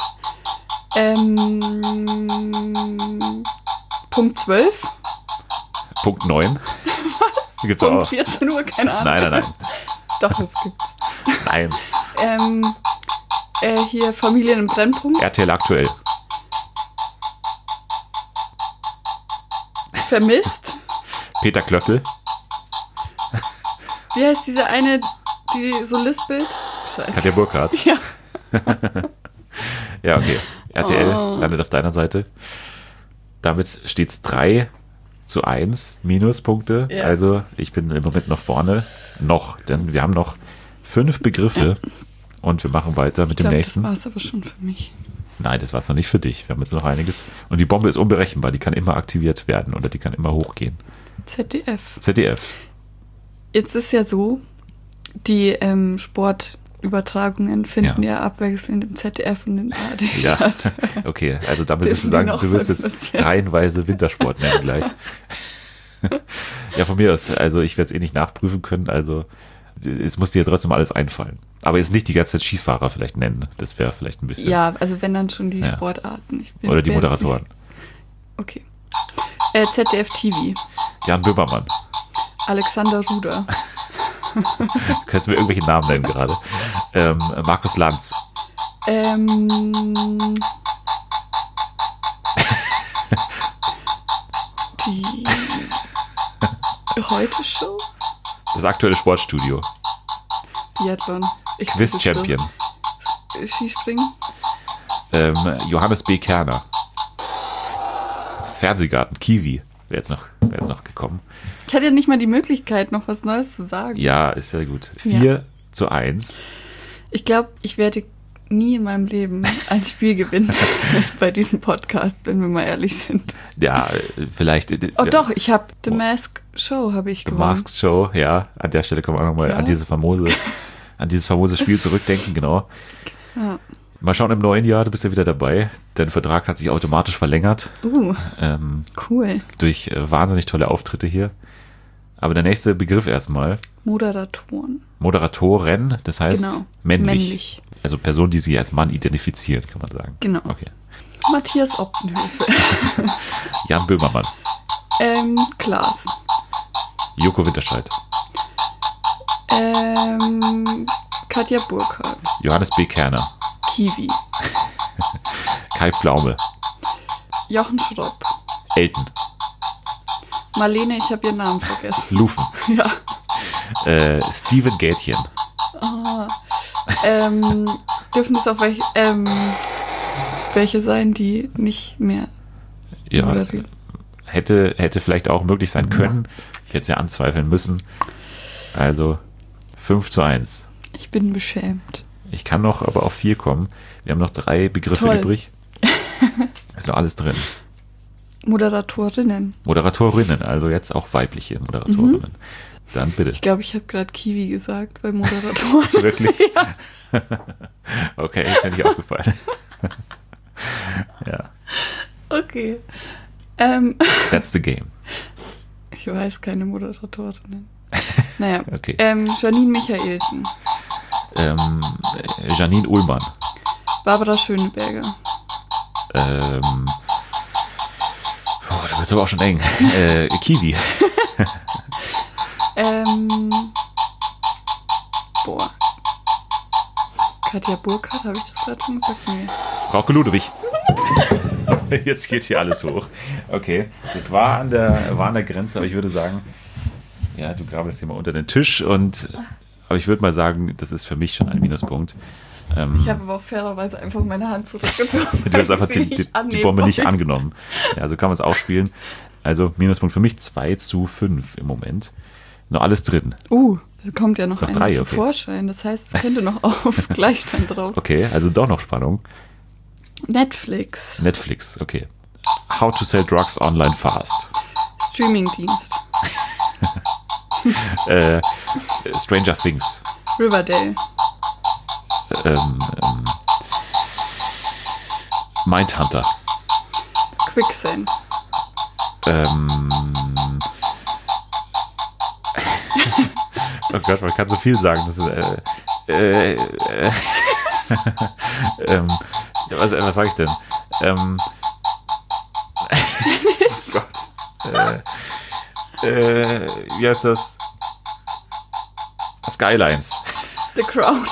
Punkt 12. Punkt 9. Was? Gibt's Punkt auch. 14 Uhr, keine Ahnung. Nein. Doch, das gibt's. Nein. Hier Familien im Brennpunkt. RTL aktuell. Vermisst. Peter Klöckl. Wie heißt diese eine, die so lispelt? Scheiße. Katja Burkhardt. Ja. Ja, okay. RTL landet auf deiner Seite. Damit steht es 3:1 Minuspunkte. Ja. Also ich bin im Moment noch vorne. Denn wir haben noch 5 Begriffe und wir machen weiter mit dem nächsten. Das war's aber schon für mich. Nein, das war es noch nicht für dich. Wir haben jetzt noch einiges. Und die Bombe ist unberechenbar. Die kann immer aktiviert werden oder die kann immer hochgehen. ZDF. Jetzt ist ja so, die Sportübertragungen finden ja abwechselnd im ZDF und in ARD Ja, statt. okay. Also damit wirst du Dürfen sagen, die noch du wirst jetzt qualifizieren? reihenweise Wintersport nennen gleich. Ja, von mir aus. Also ich werde es eh nicht nachprüfen können. Also es muss dir ja trotzdem alles einfallen. Aber jetzt nicht die ganze Zeit Skifahrer vielleicht nennen. Das wäre vielleicht ein bisschen. Ja, also wenn dann schon die Sportarten. Oder die Moderatoren. Okay. ZDF TV. Jan Böhmermann. Alexander Ruder. Du kannst mir irgendwelche Namen nennen gerade. Markus Lanz. Die Heute-Show? Das aktuelle Sportstudio. Biathlon. Quiz-Champion. Skispringen. Johannes B. Kerner. Fernsehgarten. Kiwi. Wäre jetzt noch gekommen. Ich hatte ja nicht mal die Möglichkeit, noch was Neues zu sagen. Ja, ist sehr gut. Ja. 4:1. Ich glaube, ich werde nie in meinem Leben ein Spiel gewinnen bei diesem Podcast, wenn wir mal ehrlich sind. Ja, vielleicht. Oh doch, ich habe The Mask Show habe ich The gewonnen. Masked Show, ja. An der Stelle können wir auch nochmal Ja. an dieses famose Spiel zurückdenken, genau. Ja. Mal schauen im neuen Jahr, du bist ja wieder dabei. Dein Vertrag hat sich automatisch verlängert. Cool. Durch wahnsinnig tolle Auftritte hier. Aber der nächste Begriff erstmal. Moderatoren, das heißt Genau. männlich. Also Person, die sich als Mann identifizieren, kann man sagen. Genau. Okay. Matthias Optenhöfe. Jan Böhmermann. Klaas. Joko Winterscheid. Katja Burkhardt. Johannes B. Kerner. Kiwi. Kai Pflaume. Jochen Schropp. Elton. Marlene, ich habe ihren Namen vergessen. Lufen. Ja. Steven Gätchen. Dürfen es auch welche sein, die nicht mehr Ja, moderieren? hätte vielleicht auch möglich sein können. Ich hätte es ja anzweifeln müssen. Also 5:1. Ich bin beschämt. Ich kann noch aber auf 4 kommen. Wir haben noch 3 Begriffe Toll. übrig. Ist noch alles drin. Moderatorinnen. Moderatorinnen, also jetzt auch weibliche Moderatorinnen. Dann bitte. Ich glaube, ich habe gerade Kiwi gesagt bei Moderatoren. Wirklich? Okay, ist mir nicht aufgefallen. Ja, Okay. that's the game. Ich weiß keine Moderatorinnen. Naja. Okay. Janine Michaelsen. Janine Ullmann. Barbara Schöneberger. Da wird es aber auch schon eng. Kiwi. Katja Burkhardt, habe ich das gerade schon gesagt? Nee. Frauke Ludewig. Jetzt geht hier alles hoch. Okay, das war an der Grenze, aber ich würde sagen, ja, du grabest hier mal unter den Tisch aber ich würde mal sagen, das ist für mich schon ein Minuspunkt. Ich habe aber auch fairerweise einfach meine Hand zurückgezogen. Du hast einfach weil ich die sie nicht Bombe annehmen nicht wollte. angenommen. Ja, also kann man es auch spielen. Also Minuspunkt für mich, 2:5 im Moment. Noch alles drin. Da kommt ja noch Noch eine 3, zu okay. Vorschein. Das heißt, es könnte noch auf Gleichstand raus. Okay, also doch noch Spannung. Netflix. Netflix, okay. How to sell drugs online fast. Streamingdienst. Stranger Things. Riverdale. Mindhunter. Quicksand. Oh Gott, man kann so viel sagen. Das ist, was sage ich denn? Oh Gott. Wie heißt das? Skylines. The Crown.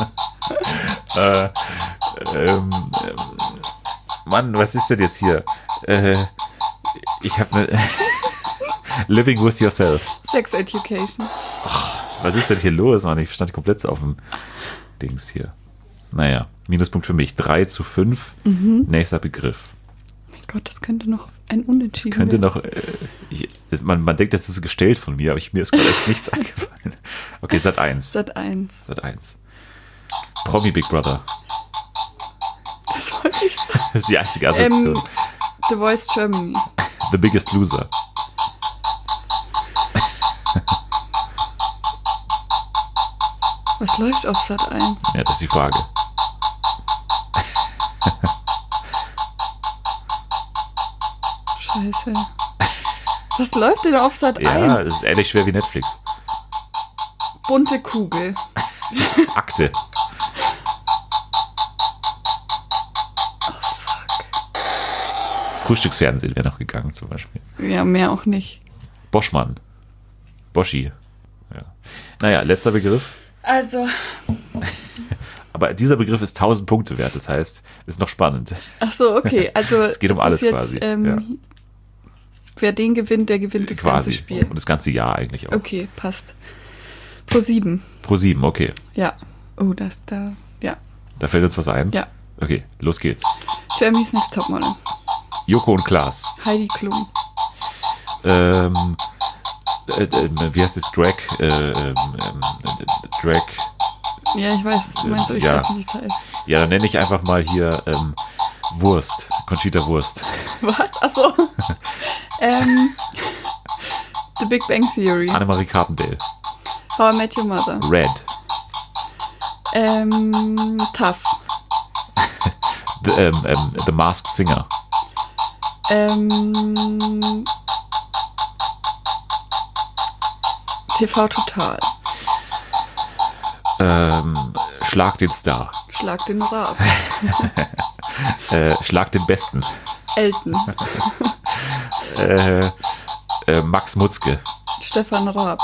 Mann, was ist denn jetzt hier? Ich habe eine Living with Yourself. Sex Education. Was ist denn hier los, Mann? Ich stand komplett auf dem Dings hier. Naja, Minuspunkt für mich. 3:5. Nächster Begriff. Mein Gott, das könnte noch ein Unentschieden Das könnte werden. noch... man denkt, das ist gestellt von mir, aber mir ist gerade echt nichts eingefallen. Okay, Sat.1. Sat.1. Promi Big Brother. Das wollte ich sagen. Das ist die einzige Assoziation. The Voice Germany. The Biggest Loser. Was läuft auf Sat.1? Ja, das ist die Frage. Scheiße. Was läuft denn auf Sat.1? Ja, das ist ähnlich schwer wie Netflix. Bunte Kugel. Akte. Frühstücksfernsehen wäre noch gegangen zum Beispiel. Ja, mehr auch nicht. Boschmann. Boschi. Ja. Naja, letzter Begriff. Also, Aber dieser Begriff ist 1000 Punkte wert, das heißt, ist noch spannend. ach so, okay. Also, Es geht um ist alles jetzt, quasi. Ja. Wer den gewinnt, der gewinnt das ganze Quasi. Spiel. Und das ganze Jahr eigentlich auch. Okay, passt. Pro7. Pro7, okay. Ja. Oh, das da. Ja. Da fällt uns was ein? Ja. Okay, los geht's. Jeremy's Next Topmodel. Joko und Klaas. Heidi Klum. Wie heißt das? Drag. Drag. Ja, ich weiß, was du meinst, aber ich Ja. weiß nicht, wie es heißt. Ja, dann nenne ich einfach mal hier Wurst. Conchita Wurst. Was? Achso. The Big Bang Theory. Annemarie Carpendale. How I Met Your Mother. Red. Tough. The Masked Singer. TV Total. Schlag den Star. Schlag den Rab. Schlag den Besten. Elton. Max Mutzke. Stefan Raab.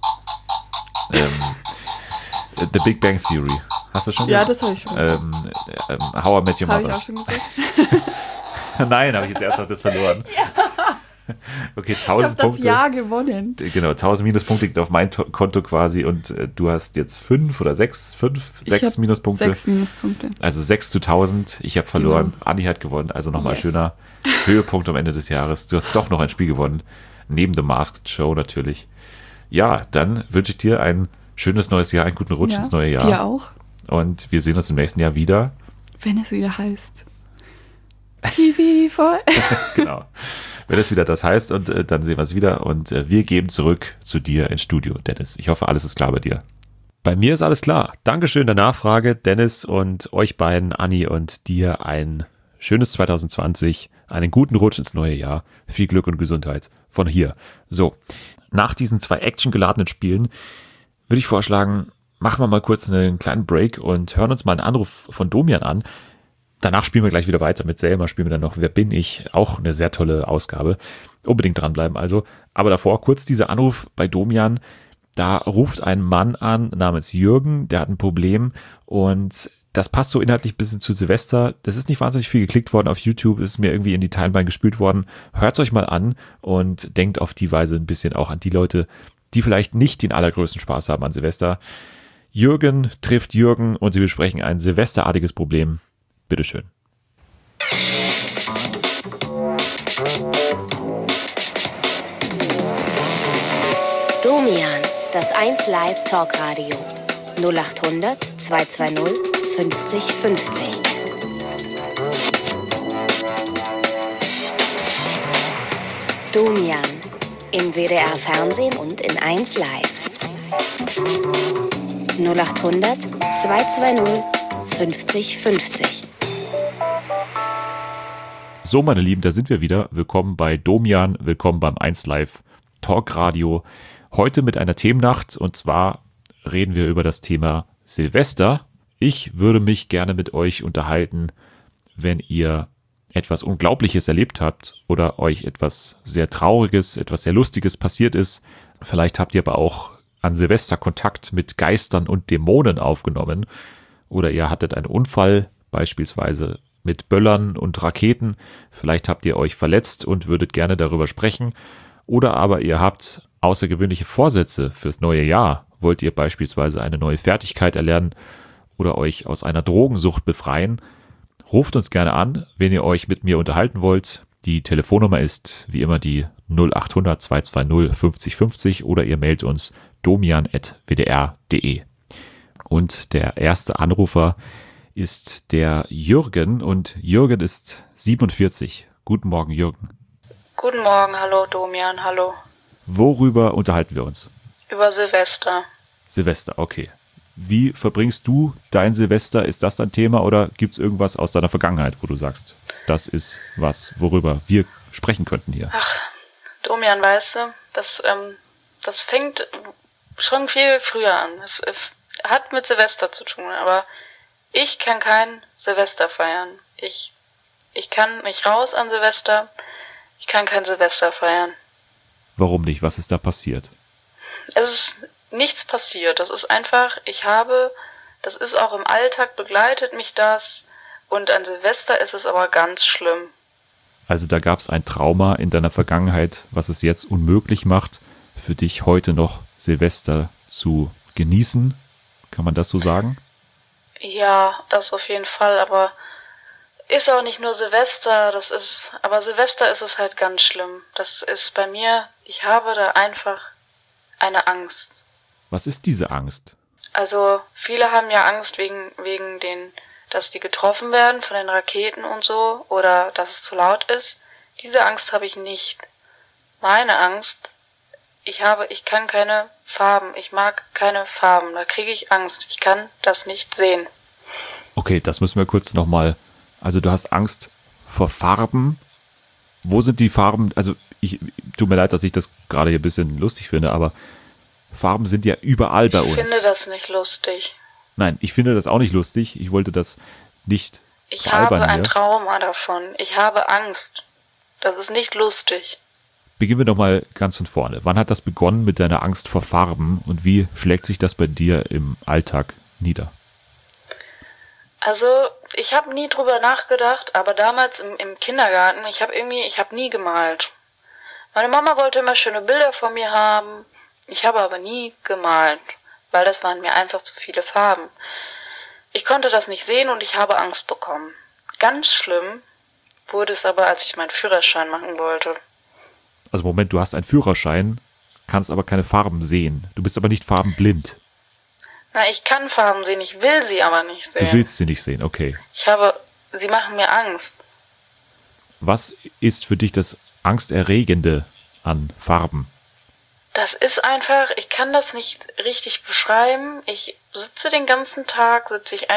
The Big Bang Theory. Hast du schon Ja, gesagt? das habe ich schon gesagt. How I Met Your Habe ich Mother. auch schon gesagt. Nein, habe ich jetzt ernsthaft das verloren. Okay, Ich 1000 habe das Punkte. Jahr gewonnen. Genau, 1000 Minuspunkte liegt auf mein Konto quasi und du hast jetzt 5 oder 6 Ich hab Minuspunkte. 6 Minuspunkte. Also 6:1000. Ich habe verloren. Anni hat gewonnen. Also nochmal Yes. schöner Höhepunkt am Ende des Jahres. Du hast doch noch ein Spiel gewonnen. Neben The Masked Show natürlich. Ja, dann wünsche ich dir ein schönes neues Jahr, einen guten Rutsch ins neue Jahr. Dir auch, Und wir sehen uns im nächsten Jahr wieder. wenn es wieder heißt. TV voll. Genau. Wenn es wieder das heißt und dann sehen wir es wieder und wir geben zurück zu dir ins Studio, Dennis. Ich hoffe, alles ist klar bei dir. Bei mir ist alles klar. Dankeschön der Nachfrage, Dennis, und euch beiden, Anni, und dir ein schönes 2020, einen guten Rutsch ins neue Jahr, viel Glück und Gesundheit von hier. So, nach diesen 2 actiongeladenen Spielen würde ich vorschlagen, machen wir mal kurz einen kleinen Break und hören uns mal einen Anruf von Domian an. Danach spielen wir gleich wieder weiter. Mit Selma spielen wir dann noch Wer bin ich? Auch eine sehr tolle Ausgabe. Unbedingt dranbleiben also. Aber davor kurz dieser Anruf bei Domian. Da ruft ein Mann an namens Jürgen, der hat ein Problem und das passt so inhaltlich ein bisschen zu Silvester. Das ist nicht wahnsinnig viel geklickt worden auf YouTube, ist mir irgendwie in die Timeline gespült worden. Hört's euch mal an und denkt auf die Weise ein bisschen auch an die Leute, die vielleicht nicht den allergrößten Spaß haben an Silvester. Jürgen trifft Jürgen und sie besprechen ein silvesterartiges Problem. Bitteschön. Domian, das 1 Live Talkradio. 0800 220 50 50. Domian, Im WDR Fernsehen und in 1 Live. 0800 220 50 50. So, meine Lieben, da sind wir wieder. Willkommen bei Domian, willkommen beim 1 Live Talkradio. Heute mit einer Themennacht, und zwar reden wir über das Thema Silvester. Ich würde mich gerne mit euch unterhalten, wenn ihr etwas Unglaubliches erlebt habt oder euch etwas sehr Trauriges, etwas sehr Lustiges passiert ist. Vielleicht habt ihr aber auch an Silvester Kontakt mit Geistern und Dämonen aufgenommen oder ihr hattet einen Unfall, beispielsweise mit Böllern und Raketen. Vielleicht habt ihr euch verletzt und würdet gerne darüber sprechen. Oder aber ihr habt außergewöhnliche Vorsätze fürs neue Jahr. Wollt ihr beispielsweise eine neue Fertigkeit erlernen oder euch aus einer Drogensucht befreien? Ruft uns gerne an, wenn ihr euch mit mir unterhalten wollt. Die Telefonnummer ist wie immer die 0800 220 50 50 oder ihr mailt uns domian@wdr.de. Und der erste Anrufer ist der Jürgen und Jürgen ist 47. Guten Morgen, Jürgen. Guten Morgen, hallo Domian, hallo. Worüber unterhalten wir uns? Über Silvester. Silvester, okay. Wie verbringst du dein Silvester? Ist das dein Thema oder gibt es irgendwas aus deiner Vergangenheit, wo du sagst, das ist was, worüber wir sprechen könnten hier? Ach, Domian, weißt du, das fängt schon viel früher an. Es hat mit Silvester zu tun, aber ich kann kein Silvester feiern. Ich kann nicht raus an Silvester, ich kann kein Silvester feiern. Warum nicht? Was ist da passiert? Es ist nichts passiert. Das ist einfach, das ist auch im Alltag, begleitet mich das. Und an Silvester ist es aber ganz schlimm. Also da gab es ein Trauma in deiner Vergangenheit, was es jetzt unmöglich macht, für dich heute noch Silvester zu genießen. Kann man das so sagen? Ja, das auf jeden Fall, aber ist auch nicht nur Silvester, aber Silvester ist es halt ganz schlimm. Das ist bei mir, ich habe da einfach eine Angst. Was ist diese Angst? Also viele haben ja Angst wegen dass die getroffen werden von den Raketen und so oder dass es zu laut ist. Diese Angst habe ich nicht. Meine Angst, ich kann keine Farben, ich mag keine Farben, da kriege ich Angst. Ich kann das nicht sehen. Okay, das müssen wir kurz nochmal, also du hast Angst vor Farben. Wo sind die Farben? Also tut mir leid, dass ich das gerade hier ein bisschen lustig finde, aber Farben sind ja überall bei uns. Ich finde das nicht lustig. Nein, ich finde das auch nicht lustig. Ich wollte das nicht Ich habe ein Trauma davon. Ich habe Angst. Das ist nicht lustig. Beginnen wir doch mal ganz von vorne. Wann hat das begonnen mit deiner Angst vor Farben und wie schlägt sich das bei dir im Alltag nieder? Also, ich habe nie drüber nachgedacht, aber damals im Kindergarten, ich habe nie gemalt. Meine Mama wollte immer schöne Bilder von mir haben. Ich habe aber nie gemalt, weil das waren mir einfach zu viele Farben. Ich konnte das nicht sehen und ich habe Angst bekommen. Ganz schlimm wurde es aber, als ich meinen Führerschein machen wollte. Also Moment, du hast einen Führerschein, kannst aber keine Farben sehen. Du bist aber nicht farbenblind. Na, ich kann Farben sehen, ich will sie aber nicht sehen. Du willst sie nicht sehen, okay. Sie machen mir Angst. Was ist für dich das Angsterregende an Farben? Das ist einfach, ich kann das nicht richtig beschreiben. Ich sitze den ganzen Tag,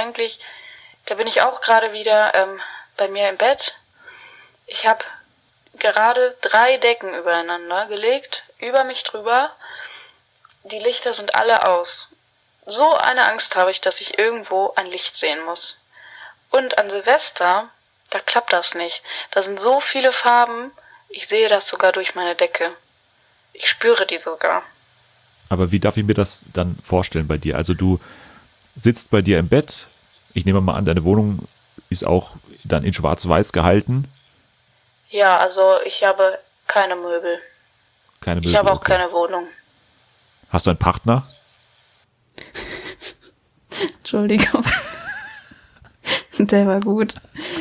da bin ich auch gerade wieder bei mir im Bett. Ich habe gerade 3 Decken übereinander gelegt, über mich drüber. Die Lichter sind alle aus. So eine Angst habe ich, dass ich irgendwo ein Licht sehen muss. Und an Silvester, da klappt das nicht. Da sind so viele Farben, ich sehe das sogar durch meine Decke. Ich spüre die sogar. Aber wie darf ich mir das dann vorstellen bei dir? Also du sitzt bei dir im Bett. Ich nehme mal an, deine Wohnung ist auch dann in schwarz-weiß gehalten. Ja, also ich habe keine Möbel. Keine Möbel, ich habe auch okay. keine Wohnung. Hast du einen Partner? Entschuldigung. Der war gut.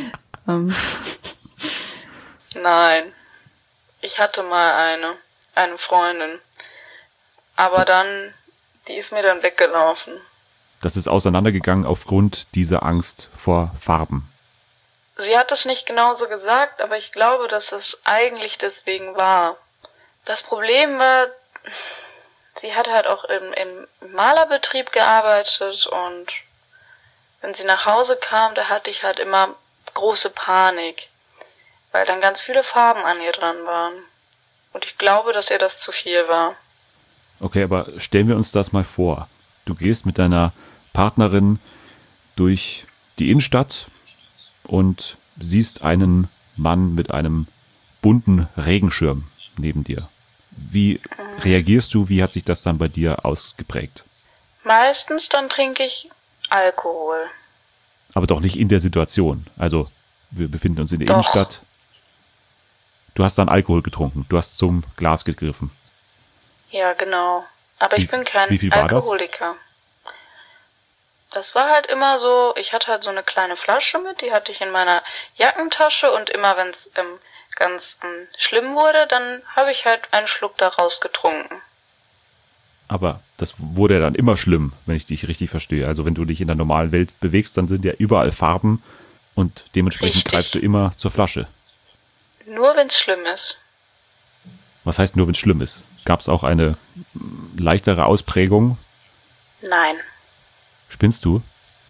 Nein. Ich hatte mal eine Freundin. Aber dann, die ist mir dann weggelaufen. Das ist auseinandergegangen aufgrund dieser Angst vor Farben. Sie hat es nicht genauso gesagt, aber ich glaube, dass es eigentlich deswegen war. das Problem war, sie hat halt auch im Malerbetrieb gearbeitet und wenn sie nach Hause kam, da hatte ich halt immer große Panik, weil dann ganz viele Farben an ihr dran waren. Und ich glaube, dass ihr das zu viel war. Okay, aber stellen wir uns das mal vor. Du gehst mit deiner Partnerin durch die Innenstadt und siehst einen Mann mit einem bunten Regenschirm neben dir. Wie reagierst du? Wie hat sich das dann bei dir ausgeprägt? Meistens dann trinke ich Alkohol. Aber doch nicht in der Situation. Also, wir befinden uns in der Doch. Innenstadt. Du hast dann Alkohol getrunken. Du hast zum Glas gegriffen. Ja, genau. Aber ich bin kein wie viel war das? Alkoholiker. Das war halt immer so, ich hatte halt so eine kleine Flasche mit, die hatte ich in meiner Jackentasche und immer wenn es ganz schlimm wurde, dann habe ich halt einen Schluck daraus getrunken. Aber das wurde ja dann immer schlimm, wenn ich dich richtig verstehe. Also wenn du dich in der normalen Welt bewegst, dann sind ja überall Farben und dementsprechend Richtig. greifst du immer zur Flasche. Nur wenn es schlimm ist. Was heißt nur, wenn es schlimm ist? Gab es auch eine leichtere Ausprägung? Nein. Spinnst du?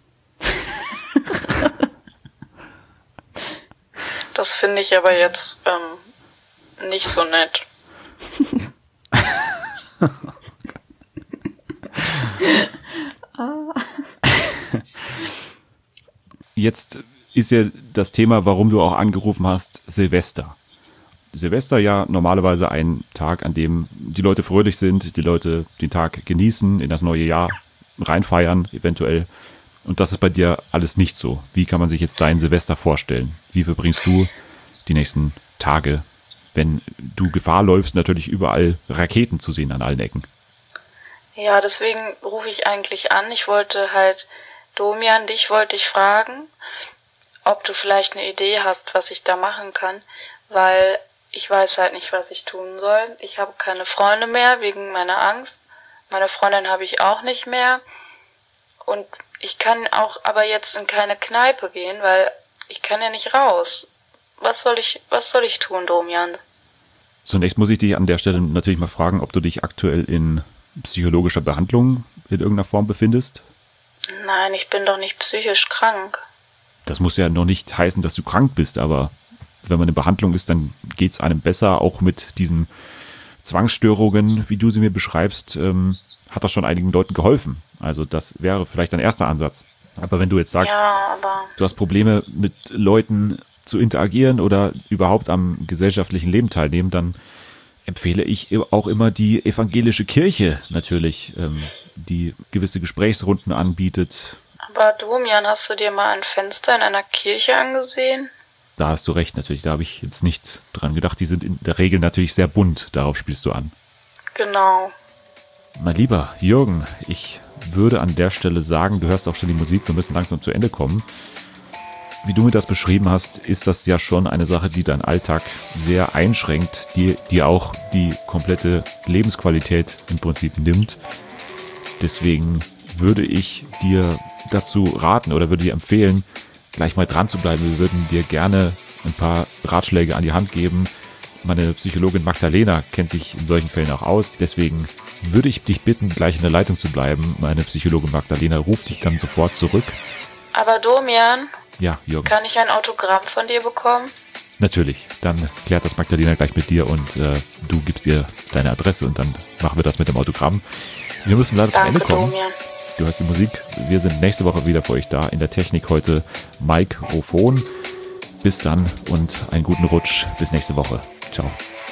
Das finde ich aber jetzt nicht so nett. Jetzt ist ja das Thema, warum du auch angerufen hast, Silvester. Silvester ja normalerweise ein Tag, an dem die Leute fröhlich sind, die Leute den Tag genießen, in das neue Jahr reinfeiern eventuell. Und das ist bei dir alles nicht so. Wie kann man sich jetzt dein Silvester vorstellen? Wie verbringst du die nächsten Tage, wenn du Gefahr läufst, natürlich überall Raketen zu sehen an allen Ecken? Ja, deswegen rufe ich eigentlich an. Ich wollte halt, Domian, dich wollte ich fragen, ob du vielleicht eine Idee hast, was ich da machen kann, weil ich weiß halt nicht, was ich tun soll. Ich habe keine Freunde mehr wegen meiner Angst. Meine Freundin habe ich auch nicht mehr. Und ich kann auch aber jetzt in keine Kneipe gehen, weil ich kann ja nicht raus. Was soll ich tun, Domian? Zunächst muss ich dich an der Stelle natürlich mal fragen, ob du dich aktuell in psychologischer Behandlung in irgendeiner Form befindest. Nein, ich bin doch nicht psychisch krank. Das muss ja noch nicht heißen, dass du krank bist, aber wenn man in Behandlung ist, dann geht es einem besser, auch mit diesen Zwangsstörungen, wie du sie mir beschreibst, hat das schon einigen Leuten geholfen. Also das wäre vielleicht ein erster Ansatz. Aber wenn du jetzt sagst, Ja, aber du hast Probleme mit Leuten zu interagieren oder überhaupt am gesellschaftlichen Leben teilnehmen, dann empfehle ich auch immer die evangelische Kirche natürlich, die gewisse Gesprächsrunden anbietet. Aber Domian, hast du dir mal ein Fenster in einer Kirche angesehen? Da hast du recht natürlich, da habe ich jetzt nicht dran gedacht. Die sind in der Regel natürlich sehr bunt, darauf spielst du an. Genau. Mein lieber Jürgen, ich würde an der Stelle sagen, du hörst auch schon die Musik, wir müssen langsam zu Ende kommen. Wie du mir das beschrieben hast, ist das ja schon eine Sache, die deinen Alltag sehr einschränkt, die auch die komplette Lebensqualität im Prinzip nimmt. Deswegen würde ich dir dazu raten oder würde dir empfehlen, gleich mal dran zu bleiben. Wir würden dir gerne ein paar Ratschläge an die Hand geben. Meine Psychologin Magdalena kennt sich in solchen Fällen auch aus. Deswegen würde ich dich bitten, gleich in der Leitung zu bleiben. Meine Psychologin Magdalena ruft dich dann sofort zurück. Aber Domian, Ja, Jürgen. kann ich ein Autogramm von dir bekommen? Natürlich. Dann klärt das Magdalena gleich mit dir und du gibst ihr deine Adresse und dann machen wir das mit dem Autogramm. Wir müssen leider zum Ende Danke, kommen. Domian. Du hörst die Musik. Wir sind nächste Woche wieder für euch da. In der Technik heute Mikrofon. Bis dann und einen guten Rutsch. Bis nächste Woche. Ciao.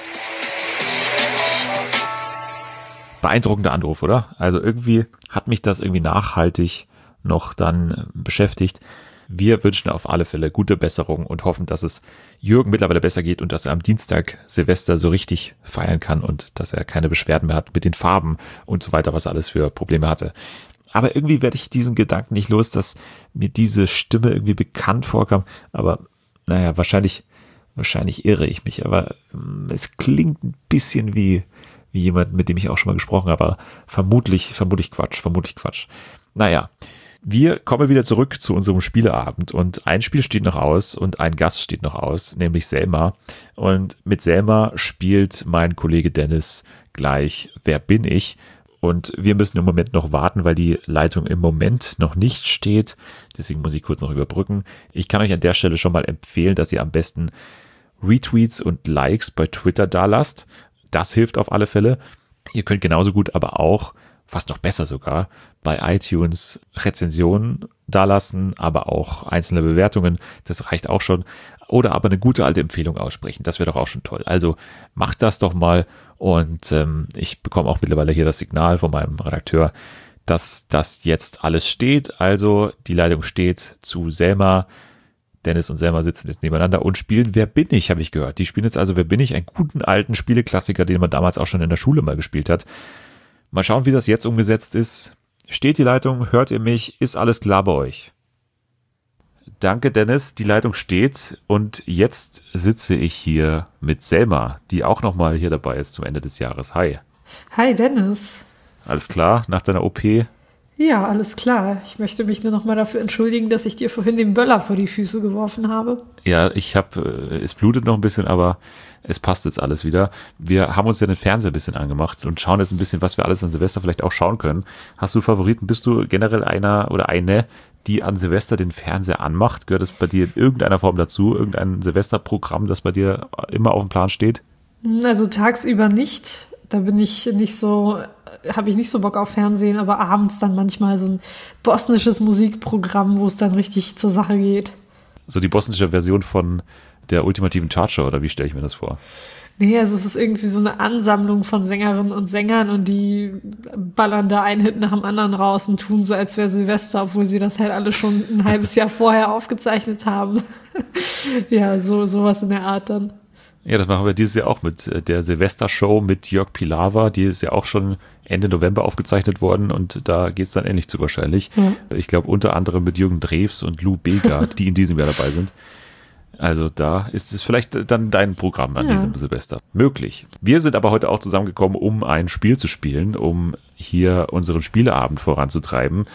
Beeindruckender Anruf, oder? Also irgendwie hat mich das irgendwie nachhaltig noch dann beschäftigt. Wir wünschen auf alle Fälle gute Besserung und hoffen, dass es Jürgen mittlerweile besser geht und dass er am Dienstag Silvester so richtig feiern kann und dass er keine Beschwerden mehr hat mit den Farben und so weiter, was er alles für Probleme hatte. Aber irgendwie werde ich diesen Gedanken nicht los, dass mir diese Stimme irgendwie bekannt vorkam. Aber naja, wahrscheinlich irre ich mich. Aber es klingt ein bisschen wie jemand, mit dem ich auch schon mal gesprochen habe. Aber vermutlich Quatsch. Naja, Wir kommen wieder zurück zu unserem Spieleabend und ein Spiel steht noch aus und ein Gast steht noch aus, nämlich Selma. Und mit Selma spielt mein Kollege Dennis gleich Wer bin ich? Und wir müssen im Moment noch warten, weil die Leitung im Moment noch nicht steht. Deswegen muss ich kurz noch überbrücken. Ich kann euch an der Stelle schon mal empfehlen, dass ihr am besten Retweets und Likes bei Twitter dalasst. Das hilft auf alle Fälle. Ihr könnt genauso gut aber auch, fast noch besser sogar, bei iTunes Rezensionen dalassen, aber auch einzelne Bewertungen. Das reicht auch schon. Oder aber eine gute alte Empfehlung aussprechen. Das wäre doch auch schon toll. Also macht das doch mal. Und ich bekomme auch mittlerweile hier das Signal von meinem Redakteur, dass das jetzt alles steht. Also die Leitung steht zu Selma. Dennis und Selma sitzen jetzt nebeneinander und spielen Wer bin ich, habe ich gehört. Die spielen jetzt also Wer bin ich, einen guten alten Spieleklassiker, den man damals auch schon in der Schule mal gespielt hat. Mal schauen, wie das jetzt umgesetzt ist. Steht die Leitung? Hört ihr mich? Ist alles klar bei euch? Danke, Dennis. Die Leitung steht und jetzt sitze ich hier mit Selma, die auch nochmal hier dabei ist zum Ende des Jahres. Hi. Hi Dennis. Alles klar nach deiner OP? Ja, alles klar. Ich möchte mich nur noch mal dafür entschuldigen, dass ich dir vorhin den Böller vor die Füße geworfen habe. Ja, es blutet noch ein bisschen, aber es passt jetzt alles wieder. Wir haben uns ja den Fernseher ein bisschen angemacht und schauen jetzt ein bisschen, was wir alles an Silvester vielleicht auch schauen können. Hast du Favoriten? Bist du generell einer oder eine, die an Silvester den Fernseher anmacht? Gehört das bei dir in irgendeiner Form dazu? Irgendein Silvesterprogramm, das bei dir immer auf dem Plan steht? Also tagsüber nicht. Da bin ich nicht so, habe ich nicht so Bock auf Fernsehen, aber abends dann manchmal so ein bosnisches Musikprogramm, wo es dann richtig zur Sache geht. So die bosnische Version von der ultimativen Chartshow, oder wie stelle ich mir das vor? Nee, also es ist irgendwie so eine Ansammlung von Sängerinnen und Sängern und die ballern da einen Hit nach dem anderen raus und tun so, als wäre Silvester, obwohl sie das halt alle schon ein halbes Jahr vorher aufgezeichnet haben. Ja, sowas in der Art dann. Ja, das machen wir dieses Jahr auch mit der Silvester-Show mit Jörg Pilawa. Die ist ja auch schon Ende November aufgezeichnet worden und da geht es dann ähnlich zu wahrscheinlich. Ja. Ich glaube unter anderem mit Jürgen Drews und Lou Bega, die in diesem Jahr dabei sind. Also da ist es vielleicht dann dein Programm an diesem Silvester. Möglich. Wir sind aber heute auch zusammengekommen, um ein Spiel zu spielen, um hier unseren Spieleabend voranzutreiben.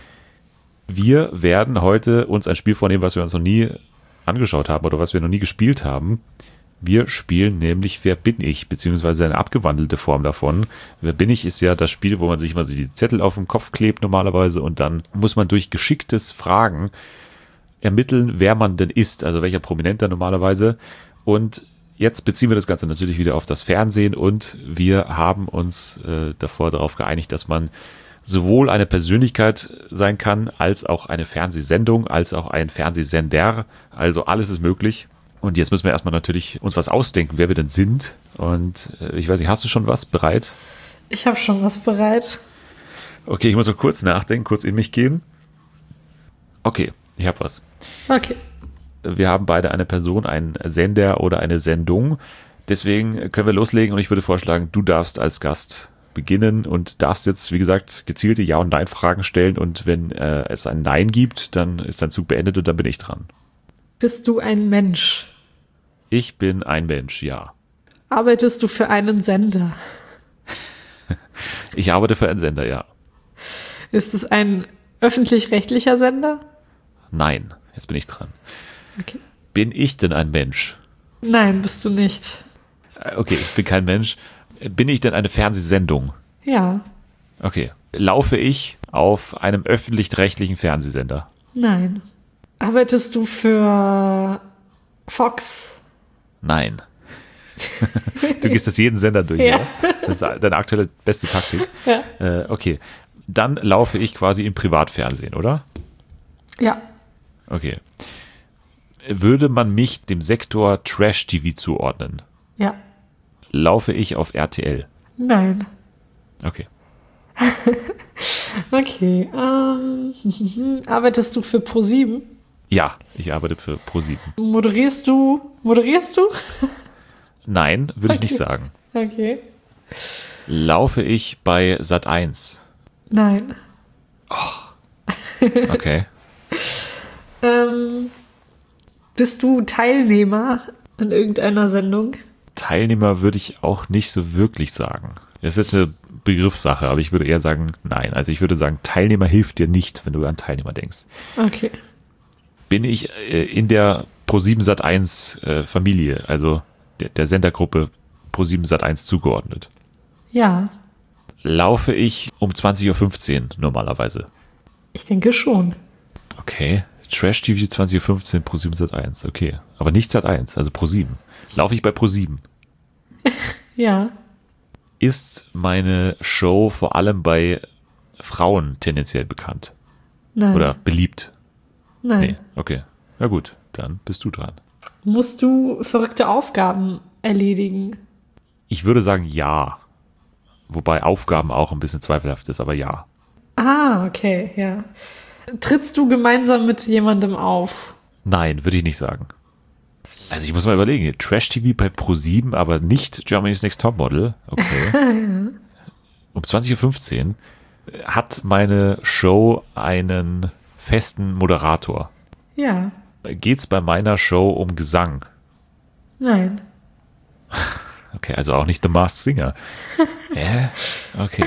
Wir werden heute uns ein Spiel vornehmen, was wir uns noch nie angeschaut haben oder was wir noch nie gespielt haben. Wir spielen nämlich Wer bin ich, beziehungsweise eine abgewandelte Form davon. Wer bin ich ist ja das Spiel, wo man sich immer so die Zettel auf den Kopf klebt normalerweise und dann muss man durch geschicktes Fragen ermitteln, wer man denn ist, also welcher Prominenter normalerweise. Und jetzt beziehen wir das Ganze natürlich wieder auf das Fernsehen und wir haben uns davor darauf geeinigt, dass man sowohl eine Persönlichkeit sein kann, als auch eine Fernsehsendung, als auch ein Fernsehsender. Also alles ist möglich. Und jetzt müssen wir erstmal natürlich uns was ausdenken, wer wir denn sind. Und ich weiß nicht, hast du schon was bereit? Ich habe schon was bereit. Okay, ich muss noch kurz nachdenken, kurz in mich gehen. Okay, ich habe was. Okay. Wir haben beide eine Person, einen Sender oder eine Sendung. Deswegen können wir loslegen und ich würde vorschlagen, du darfst als Gast beginnen und darfst jetzt, wie gesagt, gezielte Ja- und Nein-Fragen stellen. Und wenn es ein Nein gibt, dann ist dein Zug beendet und dann bin ich dran. Bist du ein Mensch? Ich bin ein Mensch, ja. Arbeitest du für einen Sender? Ich arbeite für einen Sender, ja. Ist es ein öffentlich-rechtlicher Sender? Nein, jetzt bin ich dran. Okay. Bin ich denn ein Mensch? Nein, bist du nicht. Okay, ich bin kein Mensch. Bin ich denn eine Fernsehsendung? Ja. Okay. Laufe ich auf einem öffentlich-rechtlichen Fernsehsender? Nein. Arbeitest du für Fox? Nein. Du gehst das jeden Sender durch, ja. Oder? Das ist deine aktuelle beste Taktik. Ja. Okay. Dann laufe ich quasi im Privatfernsehen, oder? Ja. Okay. Würde man mich dem Sektor Trash-TV zuordnen? Ja. Laufe ich auf RTL? Nein. Okay. Okay. Arbeitest du für ProSieben? Ja, ich arbeite für ProSieben. Moderierst du? Nein, würde ich nicht sagen. Okay. Laufe ich bei Sat.1? Nein. Okay. Bist du Teilnehmer an irgendeiner Sendung? Teilnehmer würde ich auch nicht so wirklich sagen. Das ist jetzt eine Begriffssache, aber ich würde eher sagen, nein. Also ich würde sagen, Teilnehmer hilft dir nicht, wenn du an Teilnehmer denkst. Okay. Bin ich in der Pro7 Sat.1 Familie, also der Sendergruppe Pro7 Sat.1 zugeordnet? Ja, Laufe ich um 20.15 Uhr normalerweise? ich denke schon. Okay. Trash TV 20.15 Uhr Pro7 Sat.1, okay. Aber nicht Sat.1, also Pro7. Laufe ich bei Pro7? Ja, Ist meine Show vor allem bei Frauen tendenziell bekannt? nein. Oder beliebt? Nein. Nee, okay. Na gut, dann bist du dran. Musst du verrückte Aufgaben erledigen? Ich würde sagen ja. Wobei Aufgaben auch ein bisschen zweifelhaft ist, aber ja. Ah, okay, ja. Trittst du gemeinsam mit jemandem auf? Nein, würde ich nicht sagen. Also ich muss mal überlegen. Trash-TV bei Pro7, aber nicht Germany's Next Topmodel. Okay. Um 20.15 Uhr hat meine Show einen festen Moderator. Ja, Geht's bei meiner Show um Gesang? nein. Okay, also auch nicht The Masked Singer. Okay.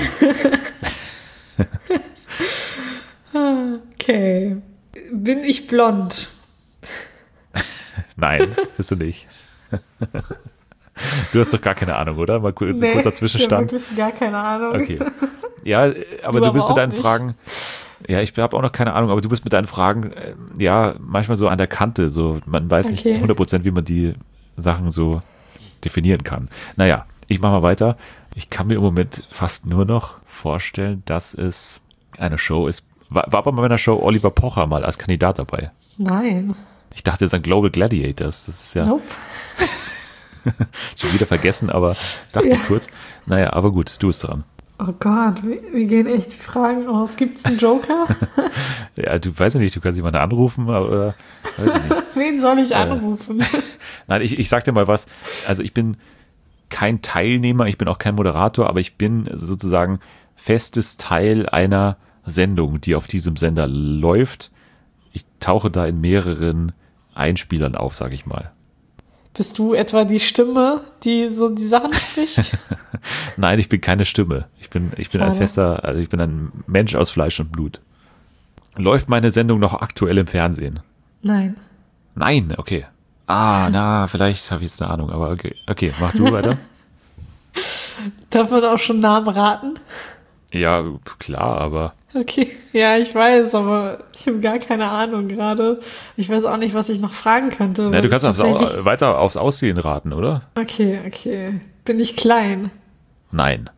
Okay. Bin ich blond? Nein, bist du nicht. Du hast doch gar keine Ahnung, oder? Mal kurzer Ich habe Zwischenstand. wirklich gar keine Ahnung. Okay. Ja, aber Du du bist aber mit deinen auch nicht. Fragen, ja, ich habe auch noch keine Ahnung, aber du bist mit deinen Fragen, ja, manchmal so an der Kante, so, man weiß nicht Okay. 100%, wie man die Sachen so definieren kann. Naja, ich mache mal weiter. Ich kann mir im Moment fast nur noch vorstellen, dass es eine Show ist. War bei meiner Show Oliver Pocher mal als Kandidat dabei? Nein. Ich dachte, es ist ein Global Gladiators. Das ist ja Nope. schon wieder vergessen, aber dachte Ja. ich kurz. Naja, aber gut, du bist dran. Oh Gott, wie gehen echt die Fragen aus? Gibt es einen Joker? Ja, du weißt ja nicht, du kannst jemanden anrufen, aber weiß ich nicht. Wen soll ich anrufen? Nein, ich sag dir mal was. Also ich bin kein Teilnehmer, ich bin auch kein Moderator, aber ich bin sozusagen festes Teil einer Sendung, die auf diesem Sender läuft. Ich tauche da in mehreren Einspielern auf, sage ich mal. Bist du etwa die Stimme, die so die Sachen spricht? Nein, ich bin keine Stimme. Ich bin ein Schade. also ich bin ein Mensch aus Fleisch und Blut. Läuft meine Sendung noch aktuell im Fernsehen? Nein. Nein, okay. Vielleicht habe ich jetzt eine Ahnung, aber okay. Okay, mach du weiter. Darf man auch schon Namen raten? Ja, klar, aber Okay, ja, ich weiß, aber ich habe gar keine Ahnung gerade. Ich weiß auch nicht, was ich noch fragen könnte. na, weil du kannst ich tatsächlich- weiter aufs Aussehen raten, oder? Okay. Bin ich klein? Nein.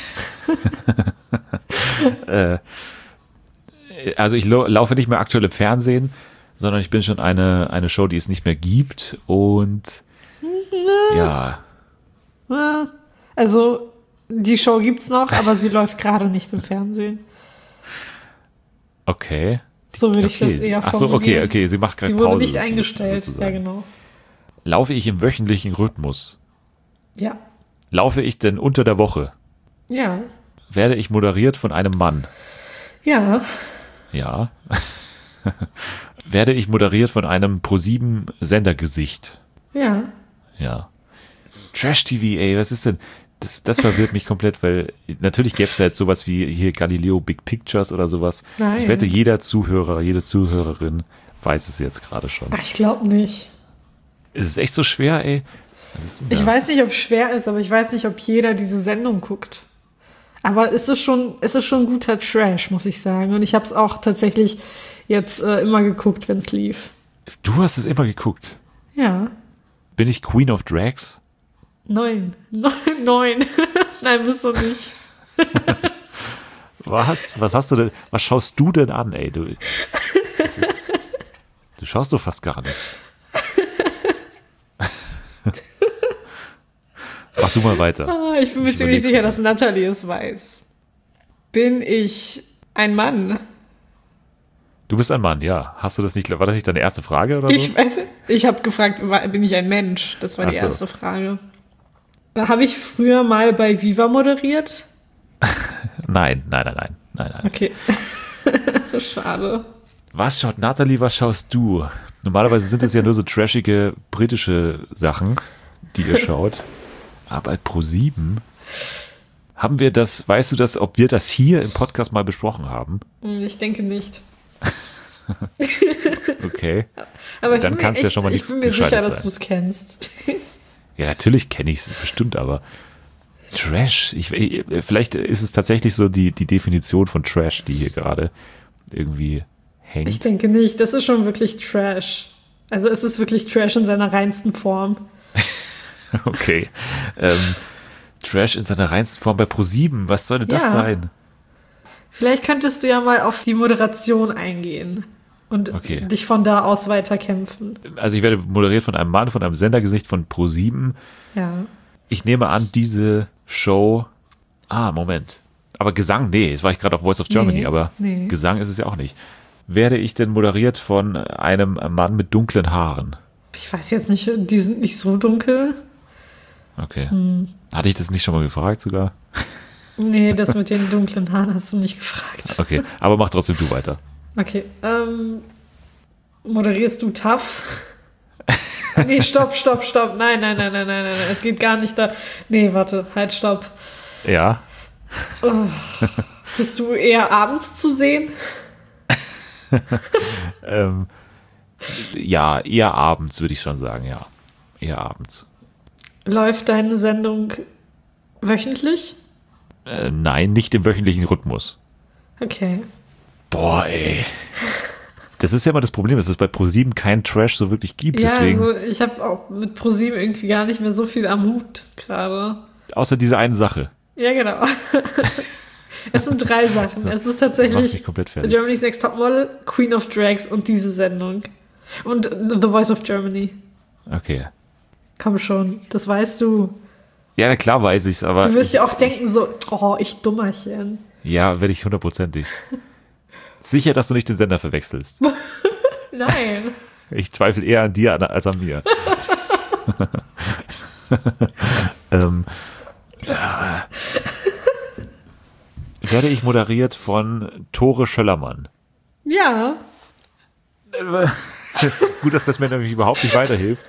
Also ich laufe nicht mehr aktuell im Fernsehen, sondern ich bin schon eine Show, die es nicht mehr gibt. Und ja, Also, die Show gibt's noch, aber sie läuft gerade nicht im Fernsehen. okay. So würde ich das Okay. eher Ach so, formulieren. okay. Sie macht gerade Sie Pause. wurde nicht eingestellt. sozusagen. Ja, genau. Laufe ich im wöchentlichen Rhythmus? Ja. Laufe ich denn unter der Woche? Ja. Werde ich moderiert von einem Mann? Ja. Ja. Werde ich moderiert von einem Pro7 Sendergesicht? Ja. Ja. Trash-TV, ey, was ist denn? Das verwirrt mich komplett, weil natürlich gäbe es ja jetzt sowas wie hier Galileo Big Pictures oder sowas. Nein. Ich wette, jeder Zuhörer, jede Zuhörerin weiß es jetzt gerade schon. Ach, ich glaube nicht. Ist es echt so schwer, ey? Was ist denn Ich das? weiß nicht, ob es schwer ist, aber ich weiß nicht, ob jeder diese Sendung guckt. Aber es ist schon guter Trash, muss ich sagen. Und ich habe es auch tatsächlich jetzt immer geguckt, wenn es lief. Du hast es immer geguckt. Ja. Bin ich Queen of Drags? 9. 9. Nein, bist du nicht. Was hast du denn? Was schaust du denn an, ey? Du schaust doch fast gar nichts. Mach du mal weiter. Ich bin mir Ich ziemlich überleg's sicher, mir. dass Natalie es weiß. Bin ich ein Mann? Du bist ein Mann, ja. Hast du das nicht? War das nicht deine erste Frage oder so? Ich weiß, ich habe gefragt, bin ich ein Mensch? Das war die Ach so. erste Frage. Habe ich früher mal bei Viva moderiert? Nein. Okay. Schade. Was schaut Natalie, was schaust du? Normalerweise sind es ja nur so trashige britische Sachen, die ihr schaut. Aber bei Pro7, Haben wir das, weißt du das, ob wir das hier im Podcast mal besprochen haben? Ich denke nicht. Okay. Aber Dann kann's ja schon mal ich nichts bin mir sicher, Gescheites dass sein. du es kennst. Ja, natürlich kenne ich es bestimmt, aber Trash, vielleicht ist es tatsächlich so die Definition von Trash, die hier gerade irgendwie hängt. Ich denke nicht. Das ist schon wirklich Trash. Also es ist wirklich Trash in seiner reinsten Form. Okay. Trash in seiner reinsten Form bei ProSieben. Was soll denn das Ja. sein? Vielleicht könntest du ja mal auf die Moderation eingehen und Okay. dich von da aus weiterkämpfen. Also ich werde moderiert von einem Mann, von einem Sendergesicht von ProSieben. Ja. Ich nehme an, diese Show. Moment. Aber Gesang, nee, jetzt war ich gerade auf Voice of Germany, Nee, aber nee. Gesang ist es ja auch nicht. Werde ich denn moderiert von einem Mann mit dunklen Haaren? Ich weiß jetzt nicht, die sind nicht so dunkel. Okay. Hatte ich das nicht schon mal gefragt sogar? Nee, das mit den dunklen Haaren hast du nicht gefragt. Okay, aber mach trotzdem du weiter. Okay, moderierst du tough? Nee, stopp. Nein. Es geht gar nicht da. Nee, warte, halt, stopp. Ja. Bist du eher abends zu sehen? Ja, eher abends, würde ich schon sagen, ja. Eher abends. Läuft deine Sendung wöchentlich? Nein, nicht im wöchentlichen Rhythmus. Okay. Boah, ey. Das ist ja immer das Problem, dass es bei ProSieben keinen Trash so wirklich gibt. Ja, Deswegen, also ich habe auch mit ProSieben irgendwie gar nicht mehr so viel am Hut gerade. außer diese eine Sache. Ja, genau. Es sind 3 Sachen. So, Es ist Macht mich tatsächlich komplett fertig. Germany's Next Topmodel, Queen of Drags und diese Sendung. Und The Voice of Germany. Okay. Komm schon, das weißt du. Ja, na klar weiß ich's, aber Du wirst ja auch denken so, oh, ich Dummerchen. ja, werde ich hundertprozentig. Sicher, dass du nicht den Sender verwechselst. Nein. Ich zweifle eher an dir als an mir. Werde ich moderiert von Tore Schöllermann. Ja. Gut, dass das mir nämlich überhaupt nicht weiterhilft.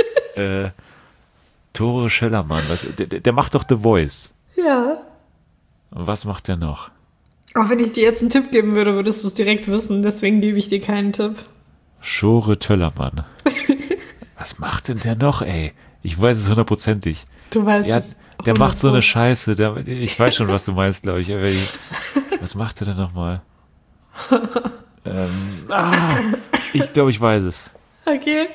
Tore Schöllermann, der macht doch The Voice. Ja. Und was macht der noch? Auch wenn ich dir jetzt einen Tipp geben würde, würdest du es direkt wissen. Deswegen gebe ich dir keinen Tipp. Schore Töllermann. Was macht denn der noch, ey? Ich weiß es hundertprozentig. Du weißt Ja, es. der macht so eine 100%. Scheiße. Ich weiß schon, was du meinst, glaube ich. Aber was macht er denn nochmal? Ich glaube, ich weiß es. Okay.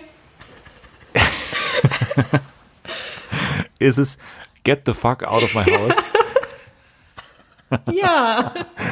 Ist es Get the fuck out of my house? Ja.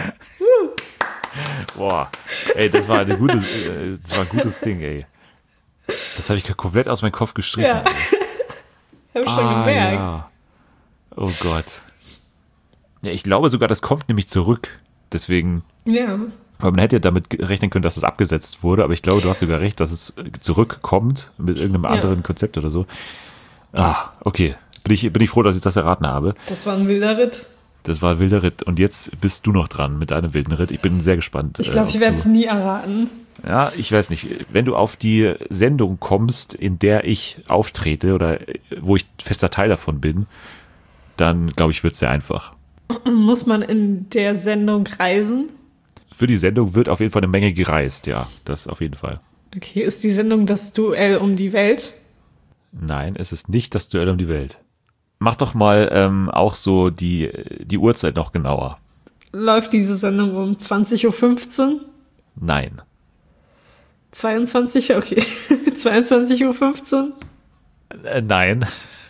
Boah, ey, das war ein gutes Ding, ey. Das habe ich komplett aus meinem Kopf gestrichen. Ja. Hab ich schon gemerkt. Ja. Oh Gott. Ja, ich glaube sogar, das kommt nämlich zurück. Deswegen, Ja. weil man hätte ja damit rechnen können, dass es abgesetzt wurde, aber ich glaube, du hast sogar recht, dass es zurückkommt mit irgendeinem anderen Konzept oder so. Okay. Bin ich froh, dass ich das erraten habe. Das war ein wilder Ritt. Das war ein wilder Ritt. Und jetzt bist du noch dran mit deinem wilden Ritt. Ich bin sehr gespannt. Ich glaube, ich werde es nie erraten. Ja, ich weiß nicht. Wenn du auf die Sendung kommst, in der ich auftrete oder wo ich fester Teil davon bin, dann glaube ich, wird es sehr einfach. Muss man in der Sendung reisen? Für die Sendung wird auf jeden Fall eine Menge gereist, ja. Das auf jeden Fall. Okay, ist die Sendung das Duell um die Welt? Nein, es ist nicht das Duell um die Welt. Mach doch mal auch so die Uhrzeit noch genauer. Läuft diese Sendung um 20.15 Uhr? Nein. 22 Uhr? Okay. 22.15 Uhr? Nein.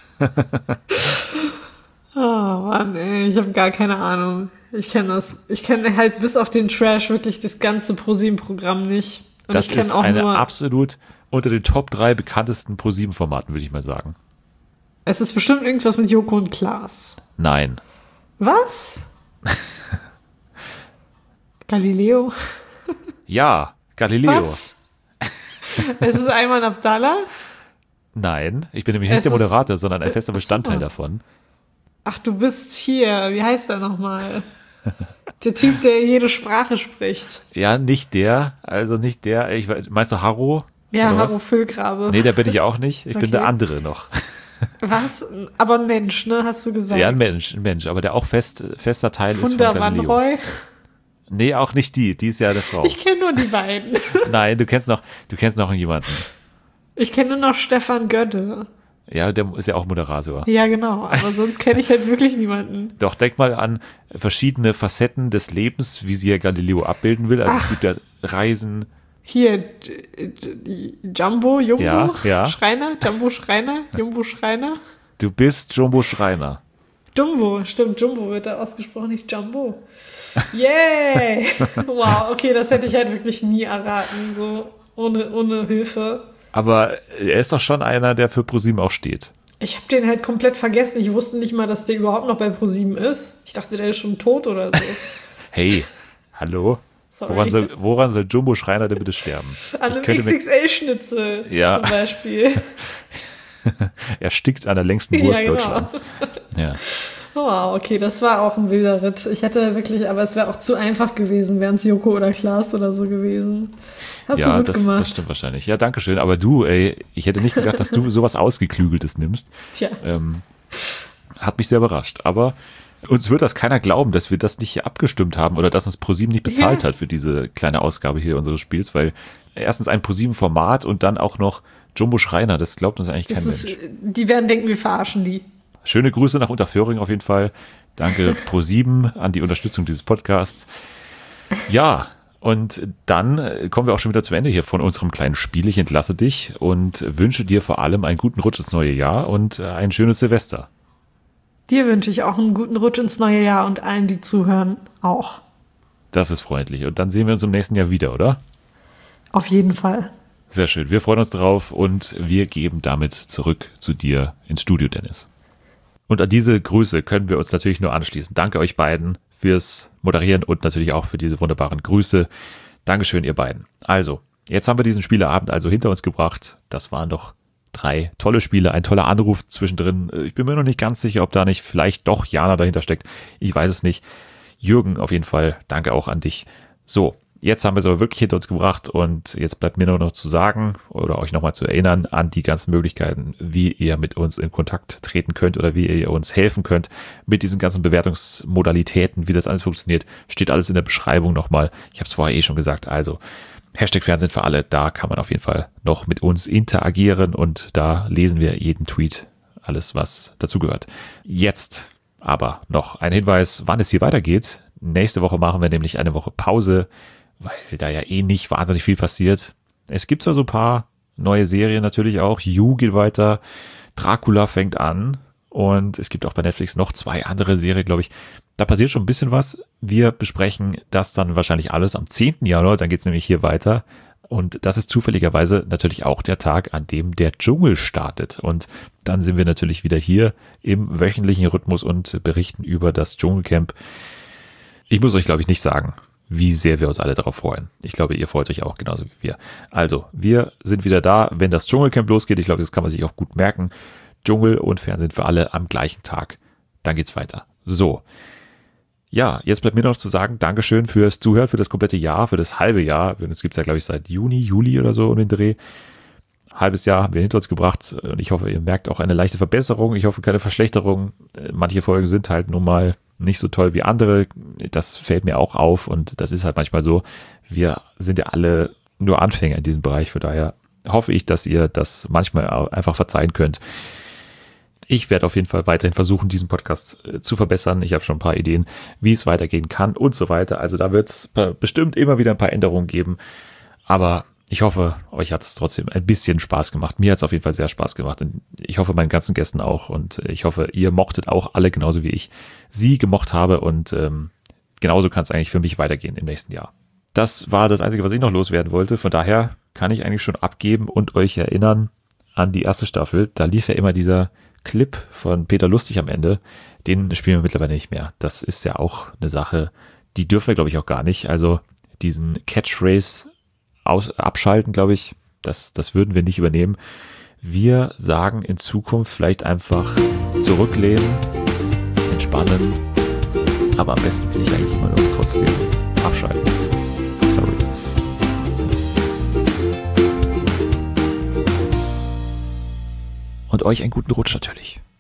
Oh Mann, ey, ich habe gar keine Ahnung. Ich kenne das. Ich kenne halt bis auf den Trash wirklich das ganze ProSieben-Programm nicht. Und Das ich kenne ist auch eine nur. absolut unter den Top 3 bekanntesten ProSieben-Formaten, würde ich mal sagen. Es ist bestimmt irgendwas mit Joko und Klaas. Nein. Was? Galileo? Ja, Galileo. Was? Es ist Ayman Abdallah? Nein, ich bin nämlich nicht Es der ist- Moderator, sondern ein fester Ach so. Bestandteil davon. Ach, du bist hier. Wie heißt er nochmal? Der Typ, der jede Sprache spricht. Ja, nicht der. Meinst du Harro? Ja, Oder was? Harro Füllgrabe. Nee, der bin ich auch nicht. Ich bin Okay. der andere noch. Was? Aber ein Mensch, ne, hast du gesagt. Ja, ein Mensch, aber der auch fester Teil ist von Funda Galileo. Vanroy. Nee, auch nicht die ist ja eine Frau. Ich kenne nur die beiden. Nein, du kennst noch jemanden. Ich kenne nur noch Stefan Gödde. Ja, der ist ja auch Moderator. Ja, genau. Aber sonst kenne ich halt wirklich niemanden. Doch, denk mal an verschiedene Facetten des Lebens, wie sie ja Galileo abbilden will. Also es gibt ja Reisen. Hier, Jumbo, Ja. Schreiner, Jumbo Schreiner, Jumbo Schreiner. Du bist Jumbo Schreiner. Jumbo, stimmt, Jumbo wird da ausgesprochen, nicht Jumbo. Yay! Wow, okay, das hätte ich halt wirklich nie erraten, so ohne Hilfe. Aber er ist doch schon einer, der für ProSieben auch steht. Ich habe den halt komplett vergessen. Ich wusste nicht mal, dass der überhaupt noch bei ProSieben ist. Ich dachte, der ist schon tot oder so. Hey, hallo? Sorry. Woran soll Jumbo Schreiner denn bitte sterben? An einem XXL-Schnitzel Ja. zum Beispiel. Er stickt an der längsten Wurst Ja, genau. Deutschlands. Ja. Wow, okay, das war auch ein wilder Ritt. Ich hätte wirklich, aber es wäre auch zu einfach gewesen, wären es Joko oder Klaas oder so gewesen. Hast du gut gemacht. Das stimmt wahrscheinlich. Ja, danke schön. Aber du, ich hätte nicht gedacht, dass du sowas Ausgeklügeltes nimmst. Tja. Hat mich sehr überrascht. Aber uns wird das keiner glauben, dass wir das nicht hier abgestimmt haben oder dass uns ProSieben nicht bezahlt hat für diese kleine Ausgabe hier unseres Spiels, weil erstens ein ProSieben-Format und dann auch noch Jumbo Schreiner, das glaubt uns eigentlich kein Mensch. Die werden denken, wir verarschen die. Schöne Grüße nach Unterföhring auf jeden Fall. Danke ProSieben an die Unterstützung dieses Podcasts. Ja, und dann kommen wir auch schon wieder zum Ende hier von unserem kleinen Spiel. Ich entlasse dich und wünsche dir vor allem einen guten Rutsch ins neue Jahr und ein schönes Silvester. Dir wünsche ich auch einen guten Rutsch ins neue Jahr und allen, die zuhören, auch. Das ist freundlich. Und dann sehen wir uns im nächsten Jahr wieder, oder? Auf jeden Fall. Sehr schön. Wir freuen uns drauf und wir geben damit zurück zu dir ins Studio, Dennis. Und an diese Grüße können wir uns natürlich nur anschließen. Danke euch beiden fürs Moderieren und natürlich auch für diese wunderbaren Grüße. Dankeschön, ihr beiden. Also, jetzt haben wir diesen Spieleabend also hinter uns gebracht. Das waren doch 3 tolle Spiele, ein toller Anruf zwischendrin. Ich bin mir noch nicht ganz sicher, ob da nicht vielleicht doch Jana dahinter steckt. Ich weiß es nicht. Jürgen, auf jeden Fall, danke auch an dich. So, jetzt haben wir es aber wirklich hinter uns gebracht und jetzt bleibt mir nur noch zu sagen oder euch nochmal zu erinnern an die ganzen Möglichkeiten, wie ihr mit uns in Kontakt treten könnt oder wie ihr uns helfen könnt mit diesen ganzen Bewertungsmodalitäten, wie das alles funktioniert, steht alles in der Beschreibung nochmal. Ich habe es vorher schon gesagt, also Hashtag Fernsehen für alle, da kann man auf jeden Fall noch mit uns interagieren und da lesen wir jeden Tweet, alles was dazugehört. Jetzt aber noch ein Hinweis, wann es hier weitergeht. Nächste Woche machen wir nämlich eine Woche Pause, weil da ja nicht wahnsinnig viel passiert. Es gibt zwar so ein paar neue Serien natürlich auch. You geht weiter, Dracula fängt an und es gibt auch bei Netflix noch 2 andere Serien, glaube ich. Da passiert schon ein bisschen was. Wir besprechen das dann wahrscheinlich alles am 10. Januar, dann geht es nämlich hier weiter. Und das ist zufälligerweise natürlich auch der Tag, an dem der Dschungel startet. Und dann sind wir natürlich wieder hier im wöchentlichen Rhythmus und berichten über das Dschungelcamp. Ich muss euch, glaube ich, nicht sagen, wie sehr wir uns alle darauf freuen. Ich glaube, ihr freut euch auch genauso wie wir. Also, wir sind wieder da, wenn das Dschungelcamp losgeht. Ich glaube, das kann man sich auch gut merken. Dschungel und Fernsehen für alle am gleichen Tag. Dann geht's weiter. So. Ja, jetzt bleibt mir noch zu sagen, Dankeschön fürs Zuhören, für das komplette Jahr, für das halbe Jahr. Das gibt's ja, glaube ich, seit Juli oder so um den Dreh. Halbes Jahr haben wir hinter uns gebracht und ich hoffe, ihr merkt auch eine leichte Verbesserung. Ich hoffe, keine Verschlechterung. Manche Folgen sind halt nun mal nicht so toll wie andere. Das fällt mir auch auf und das ist halt manchmal so. Wir sind ja alle nur Anfänger in diesem Bereich. Von daher hoffe ich, dass ihr das manchmal einfach verzeihen könnt. Ich werde auf jeden Fall weiterhin versuchen, diesen Podcast zu verbessern. Ich habe schon ein paar Ideen, wie es weitergehen kann und so weiter. Also da wird es bestimmt immer wieder ein paar Änderungen geben. Aber ich hoffe, euch hat es trotzdem ein bisschen Spaß gemacht. Mir hat es auf jeden Fall sehr Spaß gemacht. Und ich hoffe, meinen ganzen Gästen auch. Und ich hoffe, ihr mochtet auch alle genauso wie ich sie gemocht habe. Und genauso kann es eigentlich für mich weitergehen im nächsten Jahr. Das war das Einzige, was ich noch loswerden wollte. Von daher kann ich eigentlich schon abgeben und euch erinnern an die erste Staffel. Da lief ja immer dieser Clip von Peter Lustig am Ende. Den spielen wir mittlerweile nicht mehr. Das ist ja auch eine Sache, die dürfen wir, glaube ich, auch gar nicht. Also diesen Catchphrase abschalten, glaube ich, das würden wir nicht übernehmen. Wir sagen in Zukunft vielleicht einfach zurücklehnen, entspannen, aber am besten finde ich eigentlich immer noch trotzdem abschalten. Sorry. Und euch einen guten Rutsch natürlich.